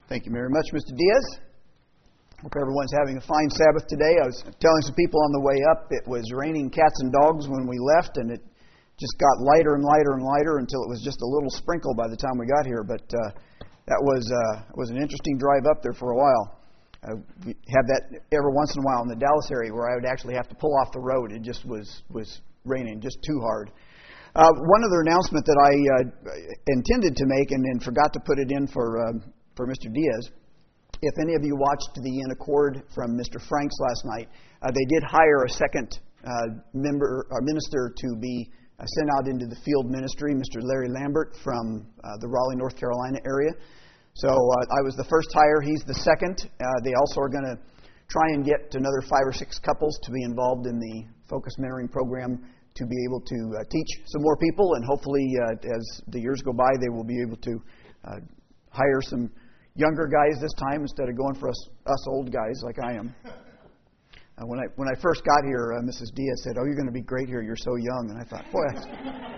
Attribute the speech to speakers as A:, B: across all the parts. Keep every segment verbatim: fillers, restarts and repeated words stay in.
A: Thank you very much, Mister Diaz. Hope everyone's having a fine Sabbath today. I was telling some people on the way up, it was raining cats and dogs when we left, and it just got lighter and lighter and lighter until it was just a little sprinkle by the time we got here. But uh, that was uh, was an interesting drive up there for a while. Uh, we had that every once in a while in the Dallas area where I would actually have to pull off the road. It just was, was raining just too hard. Uh, one other announcement that I uh, intended to make and, and forgot to put it in for uh, for Mister Diaz. If any of you watched the In Accord from Mister Franks last night, uh, they did hire a second uh, member or minister to be uh, sent out into the field ministry, Mister Larry Lambert from uh, the Raleigh, North Carolina area. So uh, I was the first hire. He's the second. Uh, they also are going to try and get another five or six couples to be involved in the Focus Mentoring Program to be able to uh, teach some more people, and hopefully uh, as the years go by, they will be able to uh, hire some younger guys this time instead of going for us, us old guys like I am. Uh, when I when I first got here, uh, Missus Diaz said, "Oh, you're going to be great here. You're so young." And I thought, boy, that's,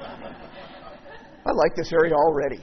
A: I like this area already.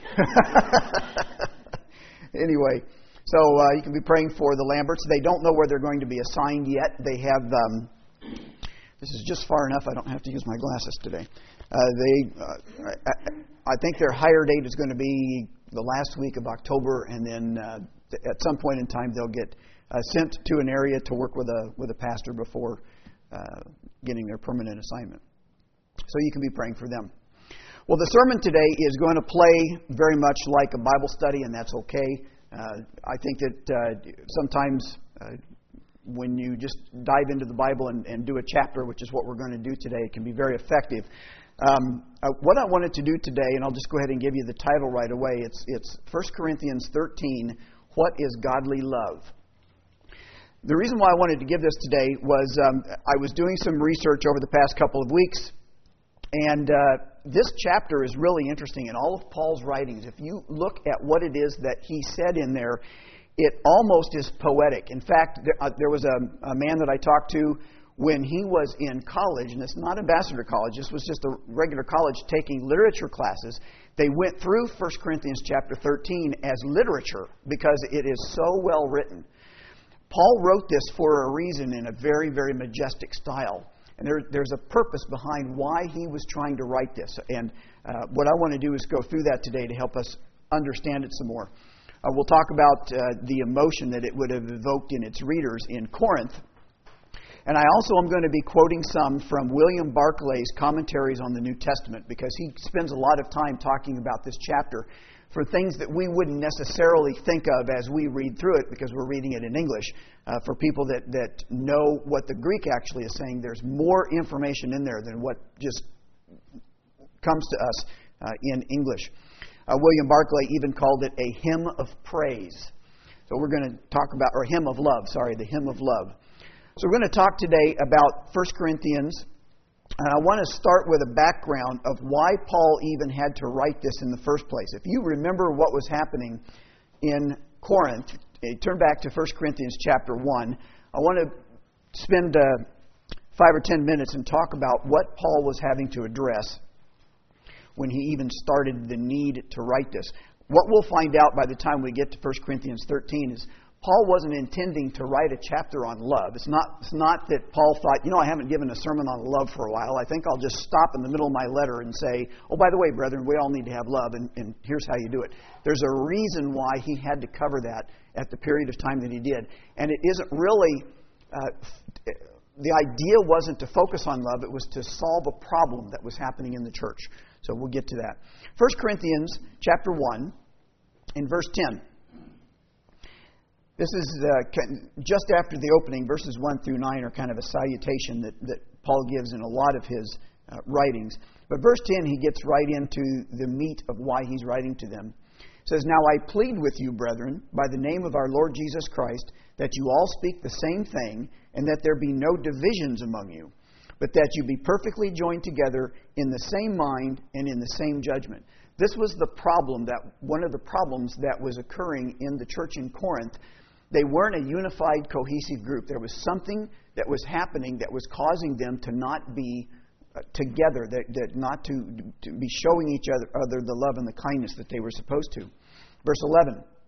A: Anyway, so uh, you can be praying for the Lamberts. They don't know where they're going to be assigned yet. They have. Um, this is just far enough. I don't have to use my glasses today. Uh, they, uh, I, I think their hire date is going to be the last week of October, and then uh, at some point in time they'll get uh, sent to an area to work with a with a pastor before uh, getting their permanent assignment. So you can be praying for them. Well, the sermon today is going to play very much like a Bible study, and that's okay. Uh, I think that uh, sometimes uh, when you just dive into the Bible and, and do a chapter, which is what we're going to do today, it can be very effective. Um, uh, what I wanted to do today, and I'll just go ahead and give you the title right away, it's it's First Corinthians thirteen, What is Godly Love? The reason why I wanted to give this today was um, I was doing some research over the past couple of weeks, and uh, this chapter is really interesting in all of Paul's writings. If you look at what it is that he said in there, it almost is poetic. In fact, there, uh, there was a, a man that I talked to when he was in college, and it's not Ambassador College, this was just a regular college taking literature classes. They went through First Corinthians chapter thirteen as literature because it is so well written. Paul wrote this for a reason in a very, very majestic style. And there, there's a purpose behind why he was trying to write this. And uh, what I want to do is go through that today to help us understand it some more. Uh, we'll talk about uh, the emotion that it would have evoked in its readers in Corinth. And I also am going to be quoting some from William Barclay's commentaries on the New Testament, because he spends a lot of time talking about this chapter for things that we wouldn't necessarily think of as we read through it, because we're reading it in English. Uh, for people that, that know what the Greek actually is saying, there's more information in there than what just comes to us uh, in English. Uh, William Barclay even called it a hymn of praise. So we're going to talk about, or hymn of love, sorry, the hymn of love. So we're going to talk today about First Corinthians, and I want to start with a background of why Paul even had to write this in the first place. If you remember what was happening in Corinth, turn back to First Corinthians chapter one. I want to spend uh, five or ten minutes and talk about what Paul was having to address when he even started the need to write this. What we'll find out by the time we get to First Corinthians thirteen is Paul wasn't intending to write a chapter on love. It's not, it's not that Paul thought, you know, I haven't given a sermon on love for a while. I think I'll just stop in the middle of my letter and say, oh, by the way, brethren, we all need to have love, and, and here's how you do it. There's a reason why he had to cover that at the period of time that he did. And it isn't really, uh, the idea wasn't to focus on love, it was to solve a problem that was happening in the church. So we'll get to that. First Corinthians chapter one, in verse ten. This is uh, just after the opening. Verses one through nine are kind of a salutation that, that Paul gives in a lot of his uh, writings. But verse ten, he gets right into the meat of why he's writing to them. It says, Now I plead with you, brethren, by the name of our Lord Jesus Christ, that you all speak the same thing, and that there be no divisions among you, but that you be perfectly joined together in the same mind and in the same judgment. This was the problem, that one of the problems that was occurring in the church in Corinth. They weren't a unified, cohesive group. There was something that was happening that was causing them to not be uh, together, that, that not to, to be showing each other, other the love and the kindness that they were supposed to. Verse eleven,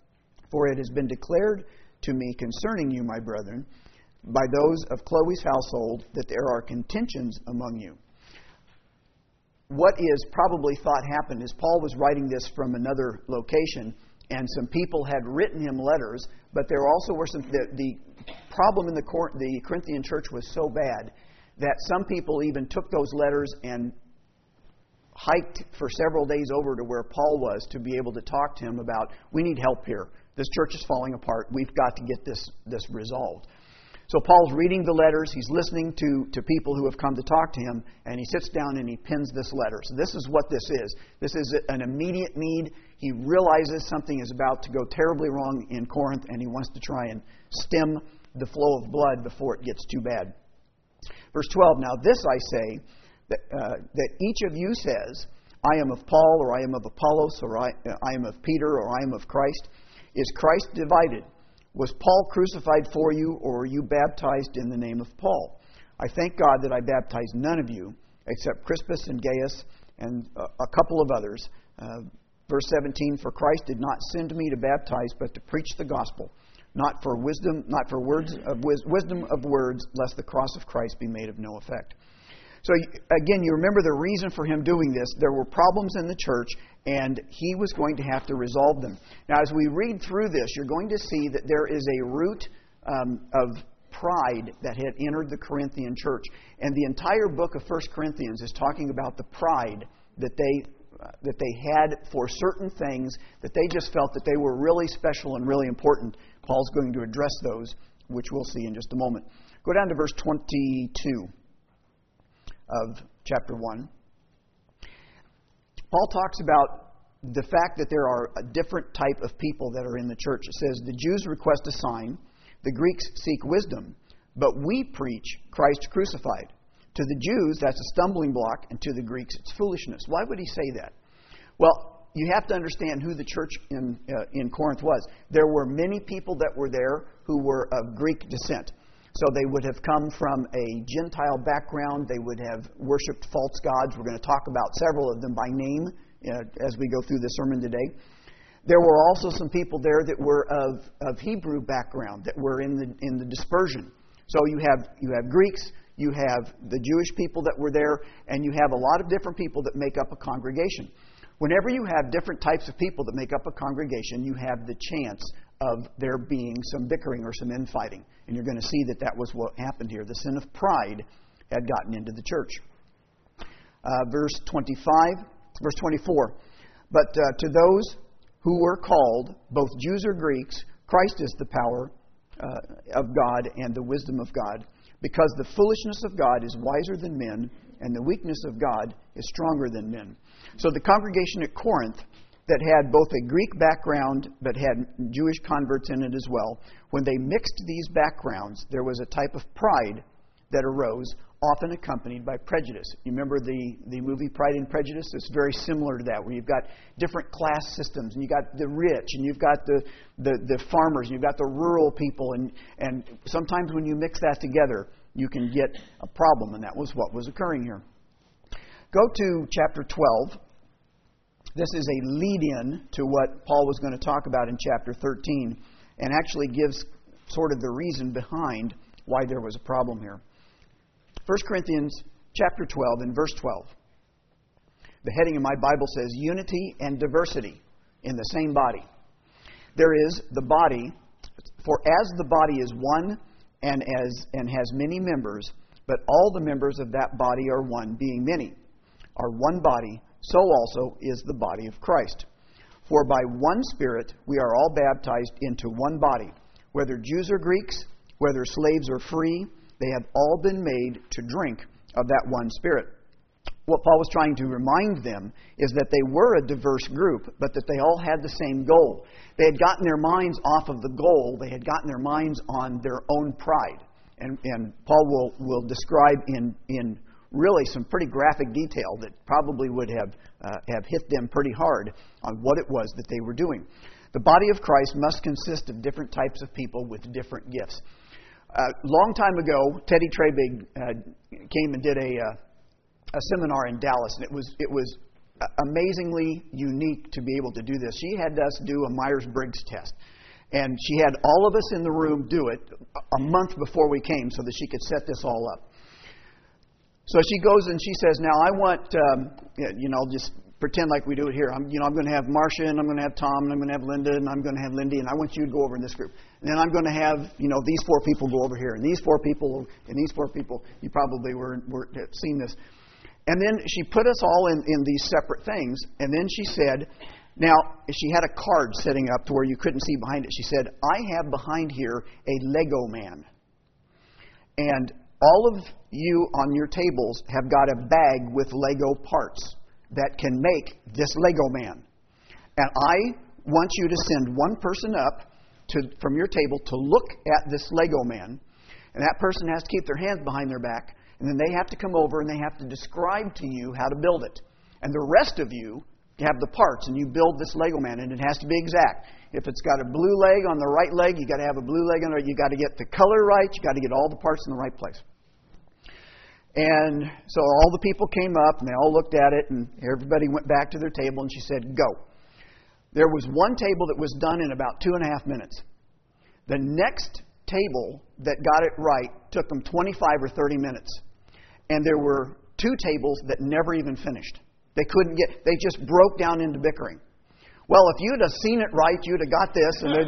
A: For it has been declared to me concerning you, my brethren, by those of Chloe's household, that there are contentions among you. What is probably thought happened is Paul was writing this from another location, and some people had written him letters, but there also were some... The, the problem in the, Cor- the Corinthian church was so bad that some people even took those letters and hiked for several days over to where Paul was to be able to talk to him about, we need help here. This church is falling apart. We've got to get this, this resolved. So Paul's reading the letters. He's listening to, to people who have come to talk to him, and he sits down and he pins this letter. So this is what this is. This is an immediate need. He realizes something is about to go terribly wrong in Corinth, and he wants to try and stem the flow of blood before it gets too bad. Verse twelve, now this I say, that, uh, that each of you says, I am of Paul, or I am of Apollos, or I, uh, I am of Peter, or I am of Christ. Is Christ divided? Was Paul crucified for you, or were you baptized in the name of Paul? I thank God that I baptized none of you, except Crispus and Gaius, and uh, a couple of others. Uh, verse seventeen, for Christ did not send me to baptize, but to preach the gospel, not for wisdom, not for words of wis- wisdom of words, lest the cross of Christ be made of no effect. So again, you remember the reason for him doing this. There were problems in the church, and he was going to have to resolve them. Now, as we read through this, you're going to see that there is a root um, of pride that had entered the Corinthian church. And the entire book of First Corinthians is talking about the pride that they uh, that they had for certain things, that they just felt that they were really special and really important. Paul's going to address those, which we'll see in just a moment. Go down to verse twenty-two of chapter one. Paul talks about the fact that there are a different type of people that are in the church. It says, the Jews request a sign, the Greeks seek wisdom, but we preach Christ crucified. To the Jews, that's a stumbling block, and to the Greeks, it's foolishness. Why would he say that? Well, you have to understand who the church in, uh, in Corinth was. There were many people that were there who were of Greek descent. So they would have come from a Gentile background. They would have worshipped false gods. We're going to talk about several of them by name uh, as we go through the sermon today. There were also some people there that were of, of Hebrew background, that were in the in the dispersion. So you have you have Greeks, you have the Jewish people that were there, and you have a lot of different people that make up a congregation. Whenever you have different types of people that make up a congregation, you have the chance of there being some bickering or some infighting. And you're going to see that that was what happened here. The sin of pride had gotten into the church. Uh, verse twenty-five, verse twenty-four. But uh, to those who were called, both Jews or Greeks, Christ is the power uh, of God and the wisdom of God, because the foolishness of God is wiser than men, and the weakness of God is stronger than men. So the congregation at Corinth, that had both a Greek background but had Jewish converts in it as well, when they mixed these backgrounds, there was a type of pride that arose, often accompanied by prejudice. You remember the, the movie Pride and Prejudice? It's very similar to that, where you've got different class systems, and you've got the rich, and you've got the, the, the farmers, and you've got the rural people, and, and sometimes when you mix that together, you can get a problem, and that was what was occurring here. Go to chapter twelve. This is a lead-in to what Paul was going to talk about in chapter thirteen, and actually gives sort of the reason behind why there was a problem here. First Corinthians chapter twelve and verse twelve. The heading of my Bible says, Unity and diversity in the same body. There is the body, for as the body is one and as and has many members, but all the members of that body are one, being many, are one body, so also is the body of Christ. For by one Spirit we are all baptized into one body, whether Jews or Greeks, whether slaves or free, they have all been made to drink of that one Spirit. What Paul was trying to remind them is that they were a diverse group, but that they all had the same goal. They had gotten their minds off of the goal. They had gotten their minds on their own pride. And, and Paul will, will describe in, in really some pretty graphic detail that probably would have, uh, have hit them pretty hard on what it was that they were doing. The body of Christ must consist of different types of people with different gifts. A uh, long time ago, Teddy Trabig uh, came and did a, uh, a seminar in Dallas, and it was it was amazingly unique to be able to do this. She had us do a Myers-Briggs test. And she had all of us in the room do it a month before we came so that she could set this all up. So she goes and she says, now I want, um, you know, just pretend like we do it here. I'm, you know, I'm going to have Marcia, and I'm going to have Tom, and I'm going to have Linda, and I'm going to have Lindy, and I want you to go over in this group. And then I'm going to have, you know, these four people go over here, and these four people, and these four people. You probably were, were seen this. And then she put us all in, in these separate things, and then she said, now, she had a card sitting up to where you couldn't see behind it. She said, I have behind here a Lego man. And all of you on your tables have got a bag with Lego parts that can make this Lego man. And I want you to send one person up to, from your table to look at this Lego man. And that person has to keep their hands behind their back. And then they have to come over and they have to describe to you how to build it. And the rest of you have the parts, and you build this Lego man, and it has to be exact. If it's got a blue leg on the right leg, you got to have a blue leg on it. You got to get the color right. You got to get all the parts in the right place. And so all the people came up, and they all looked at it, and everybody went back to their table, and she said, go. There was one table that was done in about two and a half minutes. The next table that got it right took them twenty-five or thirty minutes. And there were two tables that never even finished. They couldn't get, they just broke down into bickering. Well, if you'd have seen it right, you'd have got this. And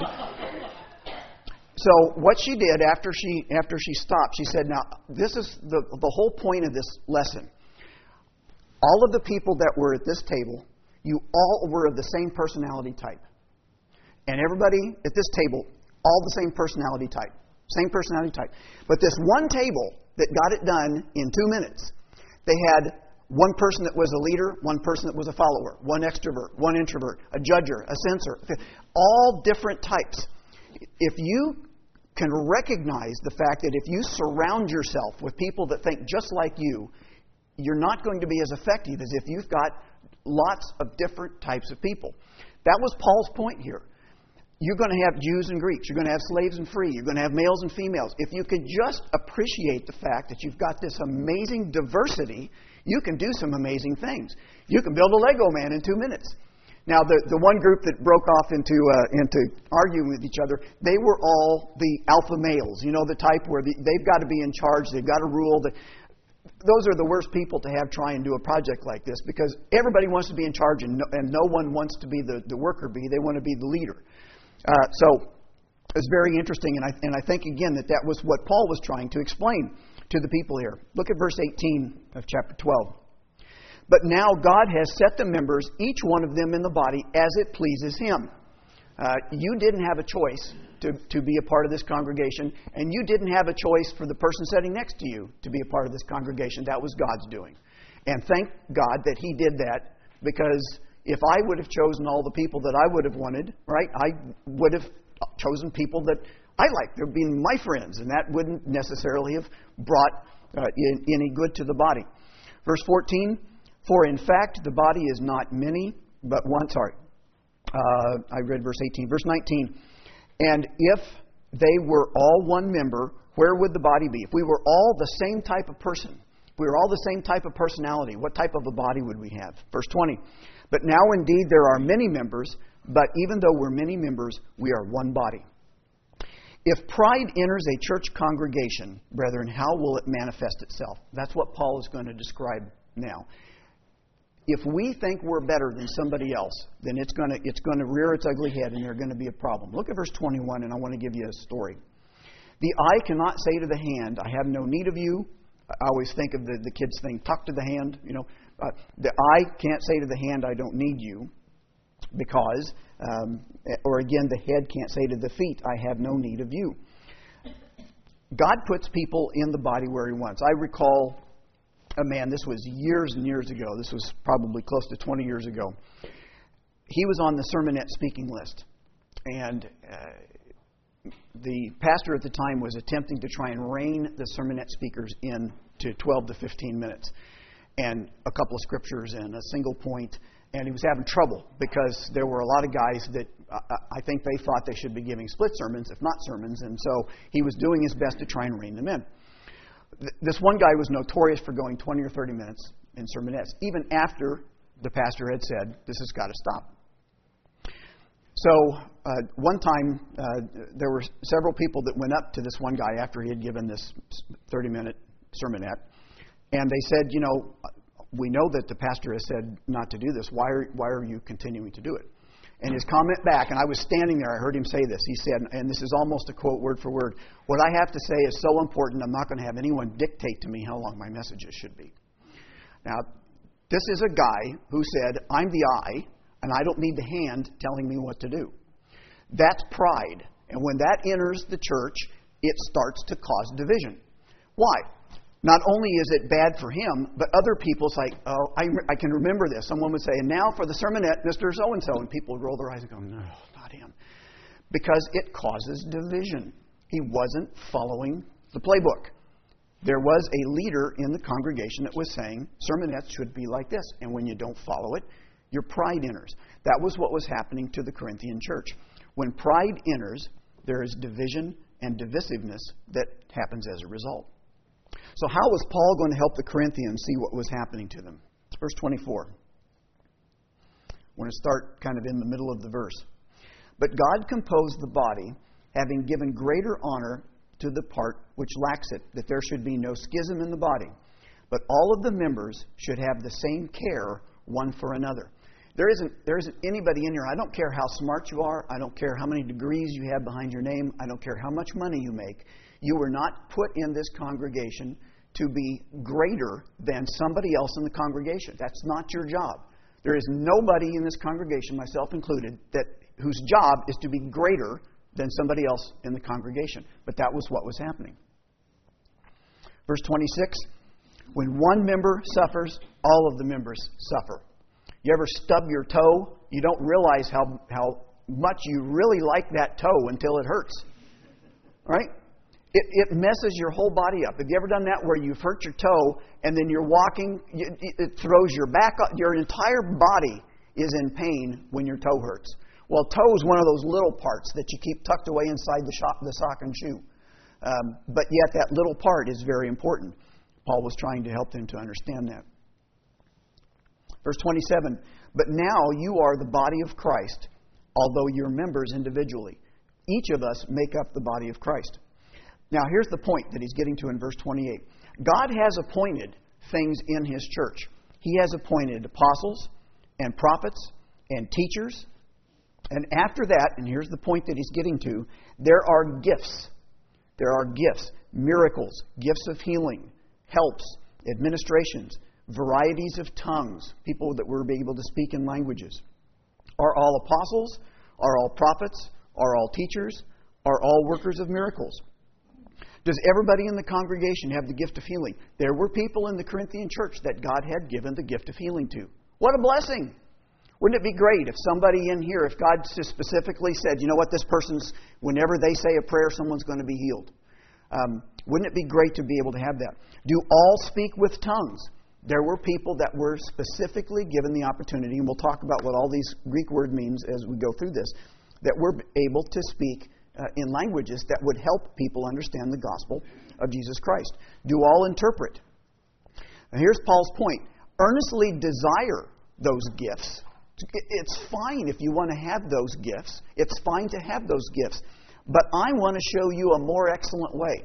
A: so what she did after she after she stopped, she said, now, this is the, the whole point of this lesson. All of the people that were at this table, you all were of the same personality type. And everybody at this table, all the same personality type. Same personality type. But this one table that got it done in two minutes, they had one person that was a leader, one person that was a follower, one extrovert, one introvert, a judger, a censor, all different types. If you can recognize the fact that if you surround yourself with people that think just like you, you're not going to be as effective as if you've got lots of different types of people. That was Paul's point here. You're going to have Jews and Greeks. You're going to have slaves and free. You're going to have males and females. If you could just appreciate the fact that you've got this amazing diversity, you can do some amazing things. You can build a Lego man in two minutes. Now, the, the one group that broke off into uh, into arguing with each other, they were all the alpha males. You know, the type where the, they've got to be in charge. They've got to rule. The, those are the worst people to have try and do a project like this, because everybody wants to be in charge, and no, and no one wants to be the, the worker bee. They want to be the leader. Uh, so it's very interesting, and I, and I think, again, that that was what Paul was trying to explain to the people here. Look at verse eighteen of chapter twelve. But now God has set the members, each one of them in the body, as it pleases Him. Uh, you didn't have a choice to, to be a part of this congregation, and you didn't have a choice for the person sitting next to you to be a part of this congregation. That was God's doing. And thank God that He did that, because if I would have chosen all the people that I would have wanted, right, I would have chosen people that I like. They've been my friends, and that wouldn't necessarily have brought uh, in, any good to the body. Verse fourteen, for in fact the body is not many, but one. Sorry, uh, I read verse eighteen. Verse nineteen, and if they were all one member, where would the body be? If we were all the same type of person, if we were all the same type of personality, what type of a body would we have? Verse twenty, but now indeed there are many members, but even though we're many members, we are one body. If pride enters a church congregation, brethren, how will it manifest itself? That's what Paul is going to describe now. If we think we're better than somebody else, then it's going to it's going to rear its ugly head, and there's going to be a problem. Look at verse twenty-one, and I want to give you a story. The eye cannot say to the hand, I have no need of you. I always think of the, the kids thing, talk to the hand. You know, uh, the eye can't say to the hand, I don't need you. Because, um, or again, the head can't say to the feet, I have no need of you. God puts people in the body where He wants. I recall a man, this was years and years ago. This was probably close to twenty years ago. He was on the sermonette speaking list. And uh, the pastor at the time was attempting to try and rein the sermonette speakers in to twelve to fifteen minutes. And a couple of scriptures and a single point. And he was having trouble because there were a lot of guys that uh, I think they thought they should be giving split sermons, if not sermons. And so he was doing his best to try and rein them in. Th- this one guy was notorious for going twenty or thirty minutes in sermonettes, even after the pastor had said, this has got to stop. So uh, one time, uh, there were several people that went up to this one guy after he had given this thirty-minute sermonette, and they said, you know, we know that the pastor has said not to do this. Why are, why are you continuing to do it? And his comment back, and I was standing there, I heard him say this. He said, and this is almost a quote word for word, what I have to say is so important, I'm not going to have anyone dictate to me how long my messages should be. Now, this is a guy who said, I'm the eye, and I don't need the hand telling me what to do. That's pride. And when that enters the church, it starts to cause division. Why? Not only is it bad for him, but other people, it's like, oh, I, I can remember this. Someone would say, and now for the sermonette, Mister So-and-so. And people would roll their eyes and go, no, not him. Because it causes division. He wasn't following the playbook. There was a leader in the congregation that was saying, sermonettes should be like this. And when you don't follow it, your pride enters. That was what was happening to the Corinthian church. When pride enters, there is division and divisiveness that happens as a result. So how was Paul going to help the Corinthians see what was happening to them? Verse twenty-four. I want to start kind of in the middle of the verse. But God composed the body, having given greater honor to the part which lacks it, that there should be no schism in the body, but all of the members should have the same care one for another. There isn't, there isn't anybody in here, I don't care how smart you are, I don't care how many degrees you have behind your name, I don't care how much money you make. You were not put in this congregation to be greater than somebody else in the congregation. That's not your job. There is nobody in this congregation, myself included, that whose job is to be greater than somebody else in the congregation. But that was what was happening. Verse twenty-six, when one member suffers, all of the members suffer. You ever stub your toe? You don't realize how, how much you really like that toe until it hurts. Right? It, it messes your whole body up. Have you ever done that where you've hurt your toe and then you're walking, it, it throws your back up, your entire body is in pain when your toe hurts. Well, toe is one of those little parts that you keep tucked away inside the, shop, the sock and shoe. Um, but yet that little part is very important. Paul was trying to help them to understand that. Verse twenty-seven, but now you are the body of Christ, although you're members individually. Each of us make up the body of Christ. Now, here's the point that he's getting to in verse twenty-eight. God has appointed things in His church. He has appointed apostles and prophets and teachers. And after that, and here's the point that he's getting to, there are gifts. There are gifts, miracles, gifts of healing, helps, administrations, varieties of tongues, people that were able to speak in languages. Are all apostles? Are all prophets? Are all teachers? Are all workers of miracles? Does everybody in the congregation have the gift of healing? There were people in the Corinthian church that God had given the gift of healing to. What a blessing! Wouldn't it be great if somebody in here, if God just specifically said, you know what, this person's, whenever they say a prayer, someone's going to be healed. Um, wouldn't it be great to be able to have that? Do all speak with tongues? There were people that were specifically given the opportunity, and we'll talk about what all these Greek word means as we go through this, that were able to speak uh, in languages that would help people understand the gospel of Jesus Christ. Do all interpret? Now here's Paul's point. Earnestly desire those gifts. It's fine if you want to have those gifts. It's fine to have those gifts. But I want to show you a more excellent way.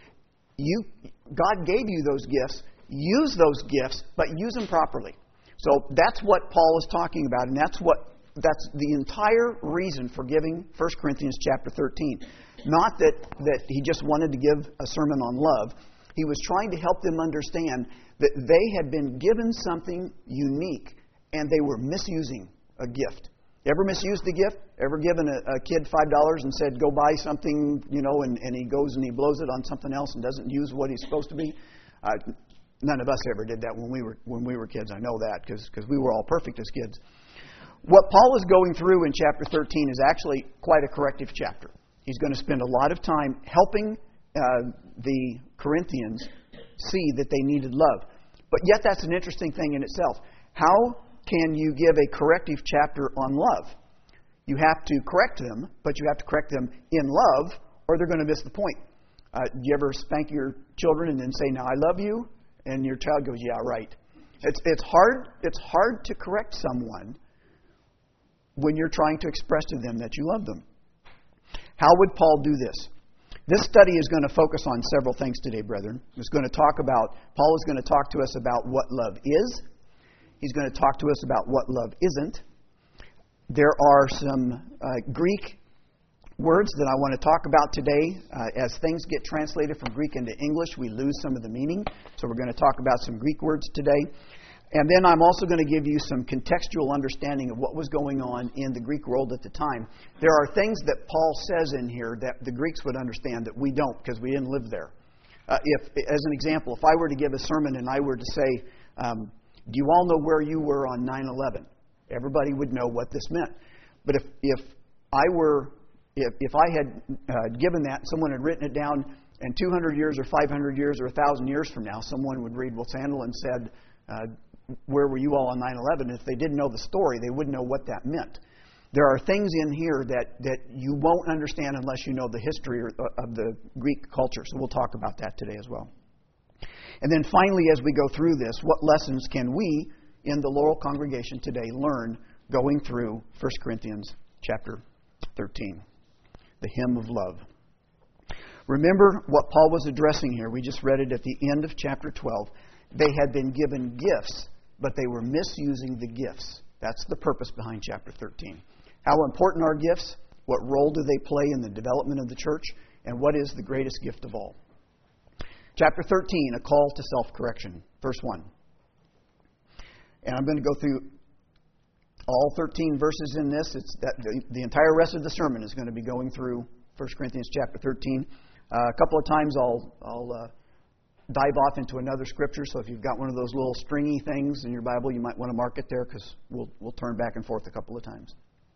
A: You, God gave you those gifts. Use those gifts, but use them properly. So that's what Paul is talking about, and that's what that's the entire reason for giving First Corinthians chapter thirteen. Not that, that he just wanted to give a sermon on love. He was trying to help them understand that they had been given something unique, and they were misusing a gift. Ever misused a gift? Ever given a, a kid five dollars and said, go buy something, you know, and, and he goes and he blows it on something else and doesn't use what he's supposed to be? Uh, none of us ever did that when we were when we were kids. I know that because because we were all perfect as kids. What Paul is going through in chapter thirteen is actually quite a corrective chapter. He's going to spend a lot of time helping uh, the Corinthians see that they needed love. But yet that's an interesting thing in itself. How can you give a corrective chapter on love? You have to correct them, but you have to correct them in love, or they're going to miss the point. Uh, do you ever spank your children and then say, now I love you? And your child goes, yeah, right. It's, it's hard, it's hard to correct someone when you're trying to express to them that you love them. How would Paul do this? This study is going to focus on several things today, brethren. It's going to talk about, Paul is going to talk to us about what love is. He's going to talk to us about what love isn't. There are some uh, Greek words that I want to talk about today. Uh, as things get translated from Greek into English, we lose some of the meaning. So we're going to talk about some Greek words today. And then I'm also going to give you some contextual understanding of what was going on in the Greek world at the time. There are things that Paul says in here that the Greeks would understand that we don't because we didn't live there. Uh, if, as an example, if I were to give a sermon and I were to say, um, do you all know where you were on nine eleven? Everybody would know what this meant. But if, if I were, if, if I had uh, given that, someone had written it down, and two hundred years or five hundred years or one thousand years from now, someone would read Will Sandlin said, uh, where were you all on nine eleven? If they didn't know the story, they wouldn't know what that meant. There are things in here that, that you won't understand unless you know the history of the Greek culture. So we'll talk about that today as well. And then finally, as we go through this, what lessons can we in the Laurel congregation today learn going through First Corinthians chapter thirteen, the hymn of love? Remember what Paul was addressing here. We just read it at the end of chapter twelve. They had been given gifts, but they were misusing the gifts. That's the purpose behind chapter thirteen. How important are gifts? What role do they play in the development of the church? And what is the greatest gift of all? Chapter thirteen, a call to self-correction. Verse one. And I'm going to go through all thirteen verses in this. It's that the, the entire rest of the sermon is going to be going through First Corinthians chapter thirteen. Uh, a couple of times I'll, I'll uh, dive off into another scripture. So if you've got one of those little stringy things in your Bible, you might want to mark it there because we'll, we'll turn back and forth a couple of times.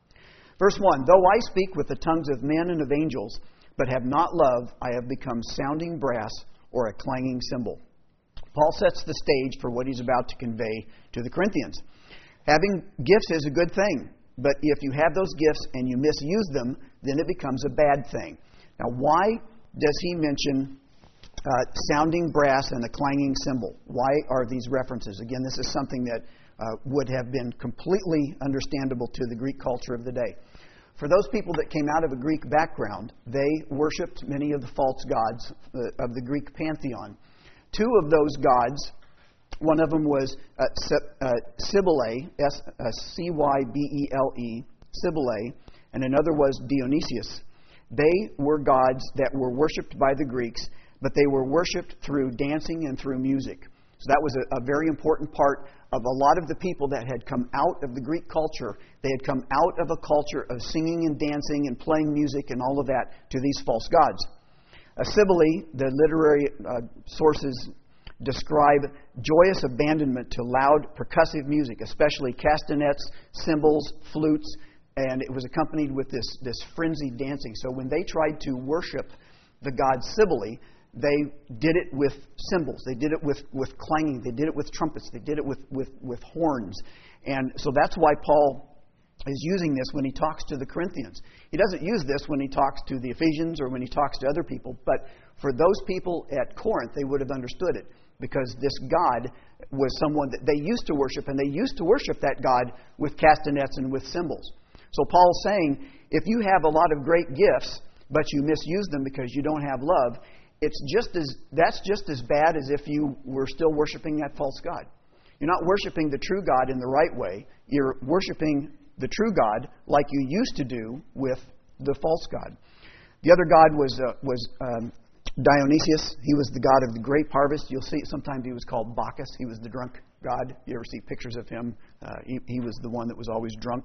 A: Verse one, though I speak with the tongues of men and of angels, but have not love, I have become sounding brass or a clanging cymbal. Paul sets the stage for what he's about to convey to the Corinthians. Having gifts is a good thing, but if you have those gifts and you misuse them, then it becomes a bad thing. Now, why does he mention uh, sounding brass and a clanging cymbal? Why are these references? Again, this is something that uh, would have been completely understandable to the Greek culture of the day. For those people that came out of a Greek background, they worshipped many of the false gods uh, of the Greek pantheon. Two of those gods, one of them was uh, uh, Cybele, S- uh, C Y B E L E, Cybele, and another was Dionysius. They were gods that were worshipped by the Greeks, but they were worshipped through dancing and through music. So that was a, a very important part of a lot of the people that had come out of the Greek culture. They had come out of a culture of singing and dancing and playing music and all of that to these false gods. A Cybele, the literary uh, sources describe joyous abandonment to loud percussive music, especially castanets, cymbals, flutes, and it was accompanied with this, this frenzied dancing. So when they tried to worship the god Cybele, they did it with cymbals. They did it with, with clanging. They did it with trumpets. They did it with, with, with horns. And so that's why Paul is using this when he talks to the Corinthians. He doesn't use this when he talks to the Ephesians or when he talks to other people, but for those people at Corinth, they would have understood it because this God was someone that they used to worship, and they used to worship that God with castanets and with cymbals. So Paul's saying, if you have a lot of great gifts, but you misuse them because you don't have love, it's just as that's just as bad as if you were still worshiping that false God. You're not worshiping the true God in the right way. You're worshiping the true God like you used to do with the false God. The other God was uh, was um, Dionysius. He was the god of the grape harvest. You'll see sometimes he was called Bacchus. He was the drunk god. You ever see pictures of him? Uh, he, he was the one that was always drunk.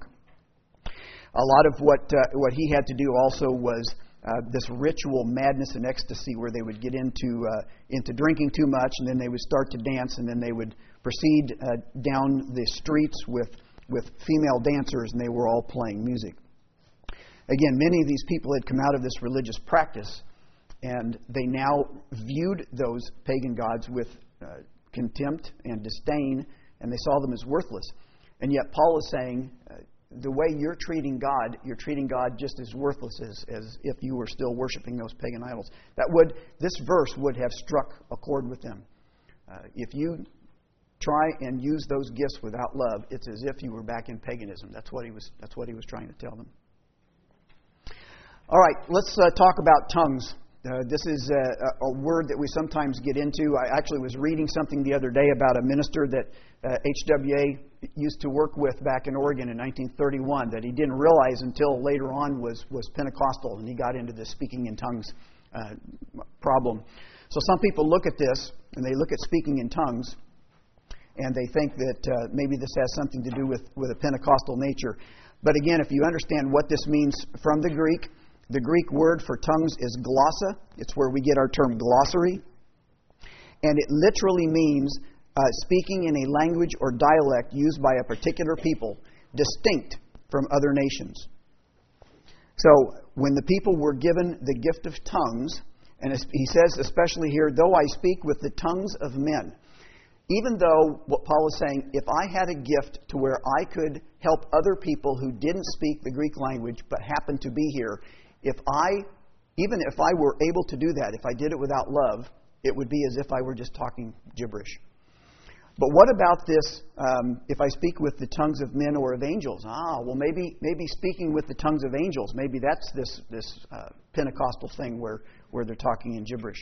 A: A lot of what uh, what he had to do also was uh, this ritual madness and ecstasy, where they would get into uh, into drinking too much, and then they would start to dance, and then they would proceed uh, down the streets with with female dancers, and they were all playing music. Again, many of these people had come out of this religious practice, and they now viewed those pagan gods with uh, contempt and disdain, and they saw them as worthless. And yet Paul is saying, uh, the way you're treating God, you're treating God just as worthless as, as if you were still worshiping those pagan idols. That would, this verse would have struck a chord with them. Uh, if you try and use those gifts without love, it's as if you were back in paganism. That's what he was. That's what he was trying to tell them. All right, let's uh, talk about tongues. Uh, this is a, a word that we sometimes get into. I actually was reading something the other day about a minister that uh, H W A used to work with back in Oregon in nineteen thirty-one that he didn't realize until later on was, was Pentecostal, and he got into the speaking in tongues uh, problem. So some people look at this, and they look at speaking in tongues, and they think that uh, maybe this has something to do with, with a Pentecostal nature. But again, if you understand what this means from the Greek, the Greek word for tongues is glossa. It's where we get our term glossary. And it literally means uh, speaking in a language or dialect used by a particular people, distinct from other nations. So when the people were given the gift of tongues, and he says especially here, though I speak with the tongues of men, even though what Paul is saying, if I had a gift to where I could help other people who didn't speak the Greek language but happened to be here, if I, even if I were able to do that, if I did it without love, it would be as if I were just talking gibberish. But what about this, um, if I speak with the tongues of men or of angels? Ah, well, maybe maybe speaking with the tongues of angels, maybe that's this, this uh, Pentecostal thing where, where they're talking in gibberish.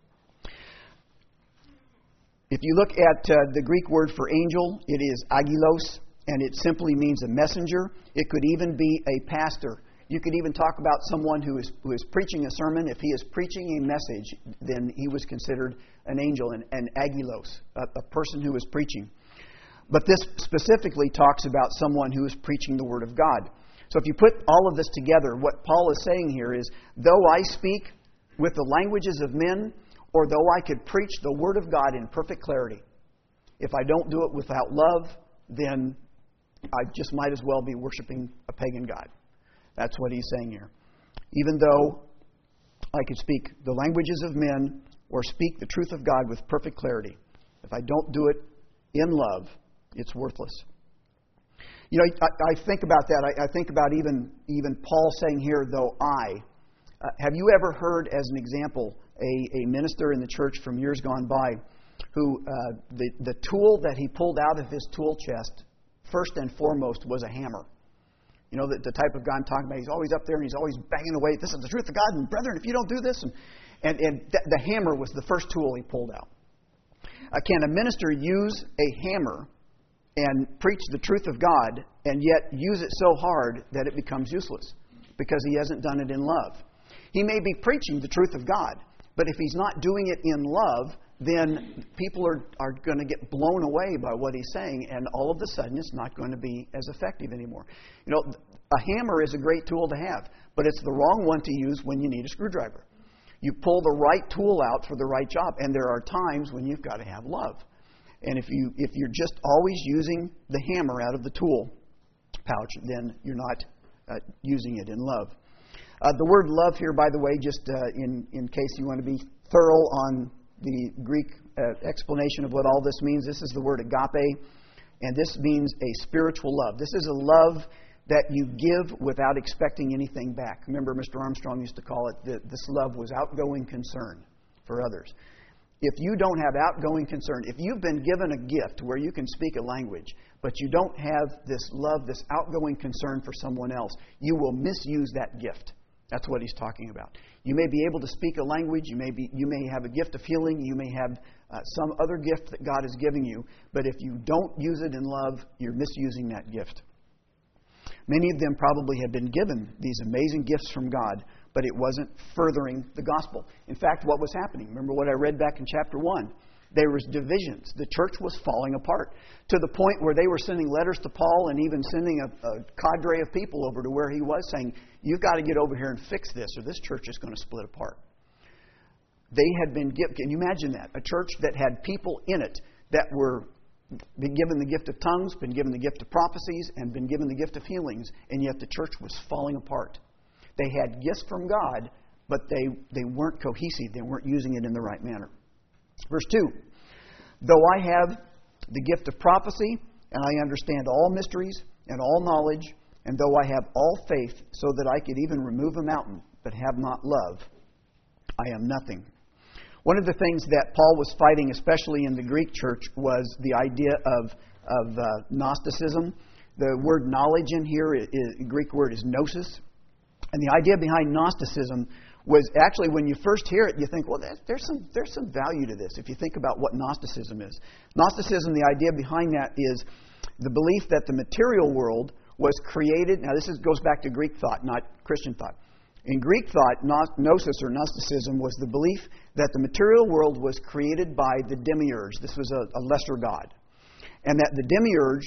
A: If you look at uh, the Greek word for angel, it is agilos, and it simply means a messenger. It could even be a pastor. You could even talk about someone who is who is preaching a sermon. If he is preaching a message, then he was considered an angel, an, an agilos, a, a person who is preaching. But this specifically talks about someone who is preaching the Word of God. So if you put all of this together, what Paul is saying here is, though I speak with the languages of men, or though I could preach the Word of God in perfect clarity, if I don't do it without love, then I just might as well be worshiping a pagan god. That's what he's saying here. Even though I could speak the languages of men or speak the truth of God with perfect clarity, if I don't do it in love, it's worthless. You know, I, I think about that. I, I think about even, even Paul saying here, though I. Uh, have you ever heard, as an example, a, a minister in the church from years gone by who uh, the, the tool that he pulled out of his tool chest, first and foremost, was a hammer? You know, the, the type of guy I'm talking about, he's always up there and he's always banging away. This is the truth of God, and brethren, if you don't do this. And, and, and th- the hammer was the first tool he pulled out. Uh, can a minister use a hammer and preach the truth of God and yet use it so hard that it becomes useless because he hasn't done it in love? He may be preaching the truth of God, but if he's not doing it in love, then people are, are going to get blown away by what he's saying, and all of a sudden it's not going to be as effective anymore. You know, a hammer is a great tool to have, but it's the wrong one to use when you need a screwdriver. You pull the right tool out for the right job, and there are times when you've got to have love. And if you if you're just always using the hammer out of the tool pouch, then you're not uh, using it in love. Uh, the word love here, by the way, just uh, in in case you want to be thorough on the Greek uh, explanation of what all this means, this is the word agape, and this means a spiritual love. This is a love that you give without expecting anything back. Remember, Mister Armstrong used to call it that this love was outgoing concern for others. If you don't have outgoing concern, if you've been given a gift where you can speak a language, but you don't have this love, this outgoing concern for someone else, you will misuse that gift. That's what he's talking about. You may be able to speak a language, you may be, you may have a gift of healing, you may have uh, some other gift that God is giving you, but if you don't use it in love, you're misusing that gift. Many of them probably have been given these amazing gifts from God, but it wasn't furthering the gospel. In fact, what was happening? Remember what I read back in chapter one? There was divisions. The church was falling apart to the point where they were sending letters to Paul and even sending a, a cadre of people over to where he was saying, you've got to get over here and fix this or this church is going to split apart. They had been given, can you imagine that? A church that had people in it that were been given the gift of tongues, been given the gift of prophecies, and been given the gift of healings, and yet the church was falling apart. They had gifts from God, but they, they weren't cohesive. They weren't using it in the right manner. Verse two, though I have the gift of prophecy, and I understand all mysteries and all knowledge, and though I have all faith so that I could even remove a mountain, but have not love, I am nothing. One of the things that Paul was fighting, especially in the Greek church, was the idea of, of uh, Gnosticism. The word knowledge in here, is, is, Greek word is gnosis. And the idea behind Gnosticism was actually, when you first hear it, you think, well, there's some, there's some value to this if you think about what Gnosticism is. Gnosticism, the idea behind that is the belief that the material world was created. Now, this is, goes back to Greek thought, not Christian thought. In Greek thought, gnosis or Gnosticism was the belief that the material world was created by the demiurge. This was a, a lesser god. And that the demiurge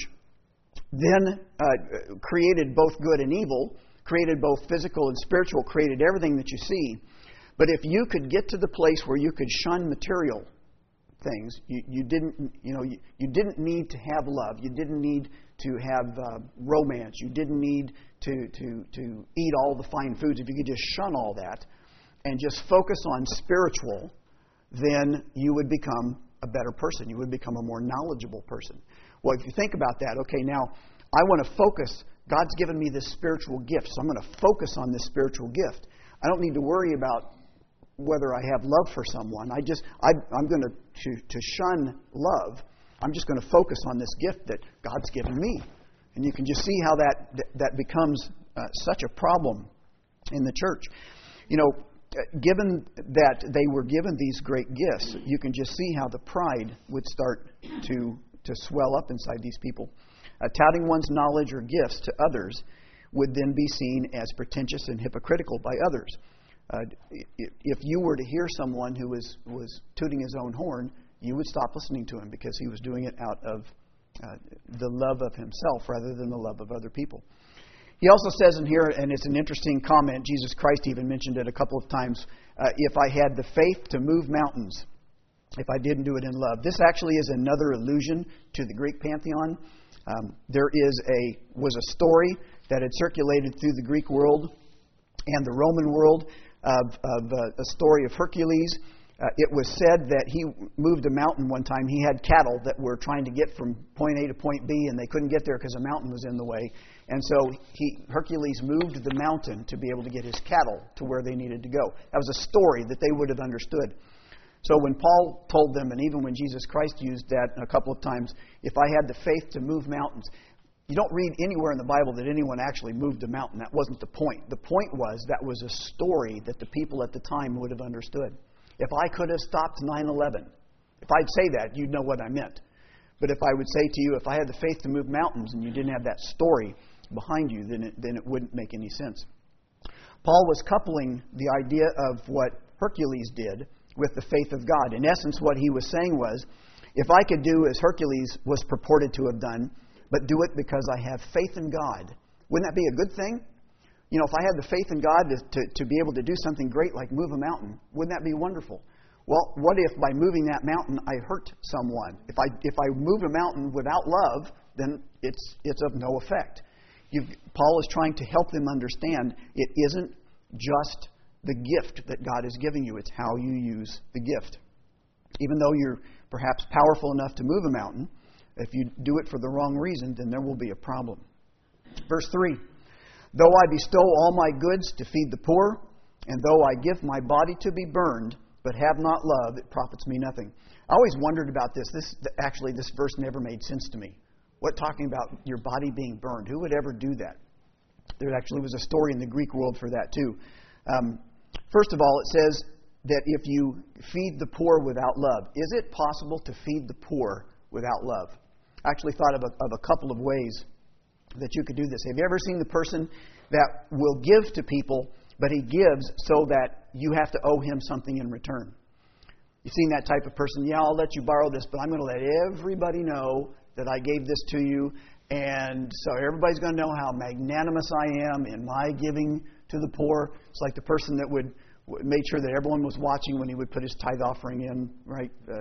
A: then uh, created both good and evil, created both physical and spiritual, created everything that you see. But if you could get to the place where you could shun material things, you, you didn't, you know, you, you didn't need to have love. You didn't need to have uh, romance. You didn't need to, to, to eat all the fine foods. If you could just shun all that and just focus on spiritual, then you would become a better person. You would become a more knowledgeable person. Well, if you think about that, okay, now I want to focus. God's given me this spiritual gift, so I'm going to focus on this spiritual gift. I don't need to worry about whether I have love for someone. I just, I, I'm going to, to, to shun love. I'm just going to focus on this gift that God's given me. And you can just see how that that, that becomes uh, such a problem in the church. You know, given that they were given these great gifts, you can just see how the pride would start to, to swell up inside these people. Uh, touting one's knowledge or gifts to others would then be seen as pretentious and hypocritical by others. Uh, if you were to hear someone who was, was tooting his own horn, you would stop listening to him because he was doing it out of uh, the love of himself rather than the love of other people. He also says in here, and it's an interesting comment, Jesus Christ even mentioned it a couple of times, uh, if I had the faith to move mountains, if I didn't do it in love. This actually is another allusion to the Greek pantheon. Um, there is a was a story that had circulated through the Greek world and the Roman world of, of uh, a story of Hercules. Uh, it was said that he moved a mountain one time. He had cattle that were trying to get from point A to point B, and they couldn't get there because a mountain was in the way. And so he, Hercules moved the mountain to be able to get his cattle to where they needed to go. That was a story that they would have understood. So when Paul told them, and even when Jesus Christ used that a couple of times, if I had the faith to move mountains, you don't read anywhere in the Bible that anyone actually moved a mountain. That wasn't the point. The point was that was a story that the people at the time would have understood. If I could have stopped nine eleven, if I'd say that, you'd know what I meant. But if I would say to you, if I had the faith to move mountains and you didn't have that story behind you, then it, then it wouldn't make any sense. Paul was coupling the idea of what Hercules did with the faith of God. In essence, what he was saying was, if I could do as Hercules was purported to have done, but do it because I have faith in God, wouldn't that be a good thing? You know, if I had the faith in God to, to, to be able to do something great like move a mountain, wouldn't that be wonderful? Well, what if by moving that mountain I hurt someone? If I if I move a mountain without love, then it's it's of no effect. You've, Paul is trying to help them understand it isn't just the gift that God is giving you. It's how you use the gift. Even though you're perhaps powerful enough to move a mountain, if you do it for the wrong reason, then there will be a problem. Verse three, though I bestow all my goods to feed the poor, and though I give my body to be burned, but have not love, it profits me nothing. I always wondered about this. This actually, this verse never made sense to me. What talking about your body being burned? Who would ever do that? There actually was a story in the Greek world for that too. Um, First of all, it says that if you feed the poor without love, is it possible to feed the poor without love? I actually thought of a, of a couple of ways that you could do this. Have you ever seen the person that will give to people, but he gives so that you have to owe him something in return? You've seen that type of person. Yeah, I'll let you borrow this, but I'm going to let everybody know that I gave this to you, and so everybody's going to know how magnanimous I am in my giving to the poor. It's like the person that would make sure that everyone was watching when he would put his tithe offering in, right? Uh,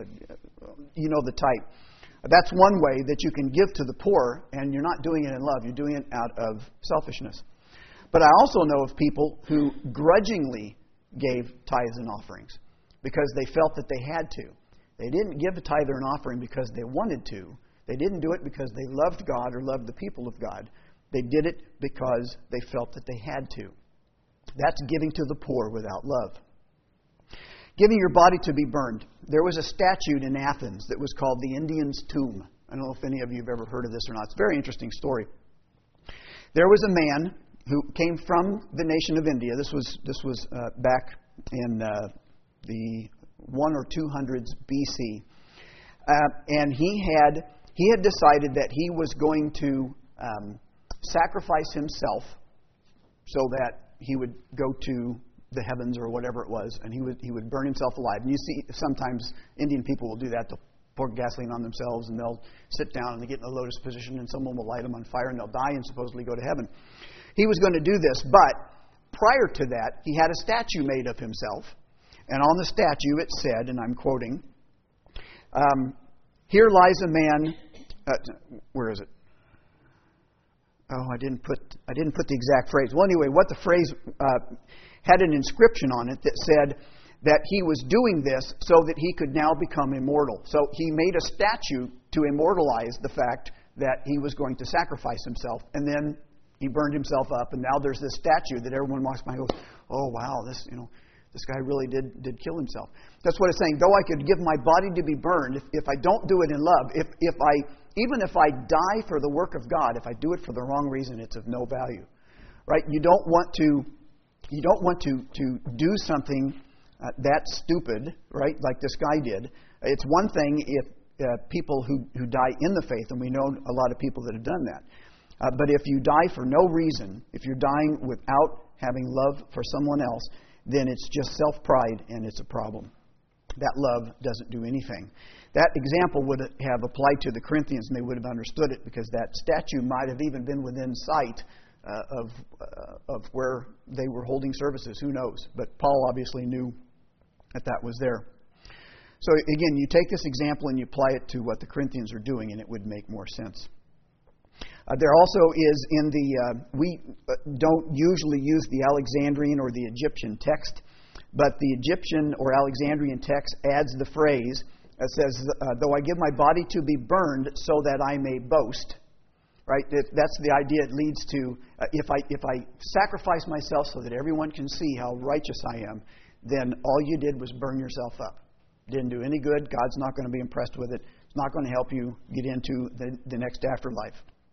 A: you know the type. That's one way that you can give to the poor, and you're not doing it in love. You're doing it out of selfishness. But I also know of people who grudgingly gave tithes and offerings because they felt that they had to. They didn't give a tithe or an offering because they wanted to. They didn't do it because they loved God or loved the people of God. They did it because they felt that they had to. That's giving to the poor without love. Giving your body to be burned. There was a statue in Athens that was called the Indian's Tomb. I don't know if any of you have ever heard of this or not. It's a very interesting story. There was a man who came from the nation of India. This was this was uh, back in uh, the one or two hundreds B C, uh, and he had he had decided that he was going to um, sacrifice himself so that he would go to the heavens or whatever it was, and he would he would burn himself alive. And you see, sometimes Indian people will do that. They'll pour gasoline on themselves, and they'll sit down and they get in a lotus position, and someone will light them on fire, and they'll die and supposedly go to heaven. He was going to do this, but prior to that, he had a statue made of himself, and on the statue it said, and I'm quoting, um, "Here lies a man." Uh, where is it? Oh, I didn't put I didn't put the exact phrase. Well, anyway, what the phrase uh, had an inscription on it that said that he was doing this so that he could now become immortal. So he made a statue to immortalize the fact that he was going to sacrifice himself, and then he burned himself up, and now there's this statue that everyone walks by and goes, "Oh wow, this you know, this guy really did did kill himself." That's what it's saying. Though I could give my body to be burned, if, if I don't do it in love, if if I even if I die for the work of God, if I do it for the wrong reason, it's of no value, right? You don't want to you don't want to to do something uh, that stupid, right? Like this guy did. It's one thing if uh, people who who die in the faith, and we know a lot of people that have done that. Uh, but if you die for no reason, if you're dying without having love for someone else, then it's just self-pride and it's a problem. That love doesn't do anything. That example would have applied to the Corinthians, and they would have understood it, because that statue might have even been within sight uh, of uh, of where they were holding services. Who knows? But Paul obviously knew that that was there. So again, you take this example and you apply it to what the Corinthians are doing, and it would make more sense. Uh, there also is in the, uh, we don't usually use the Alexandrian or the Egyptian text, but the Egyptian or Alexandrian text adds the phrase that says, uh, though I give my body to be burned so that I may boast. Right? It, that's the idea it leads to. Uh, if I if I sacrifice myself so that everyone can see how righteous I am, then all you did was burn yourself up. Didn't do any good. God's not going to be impressed with it. It's not going to help you get into the, the next afterlife.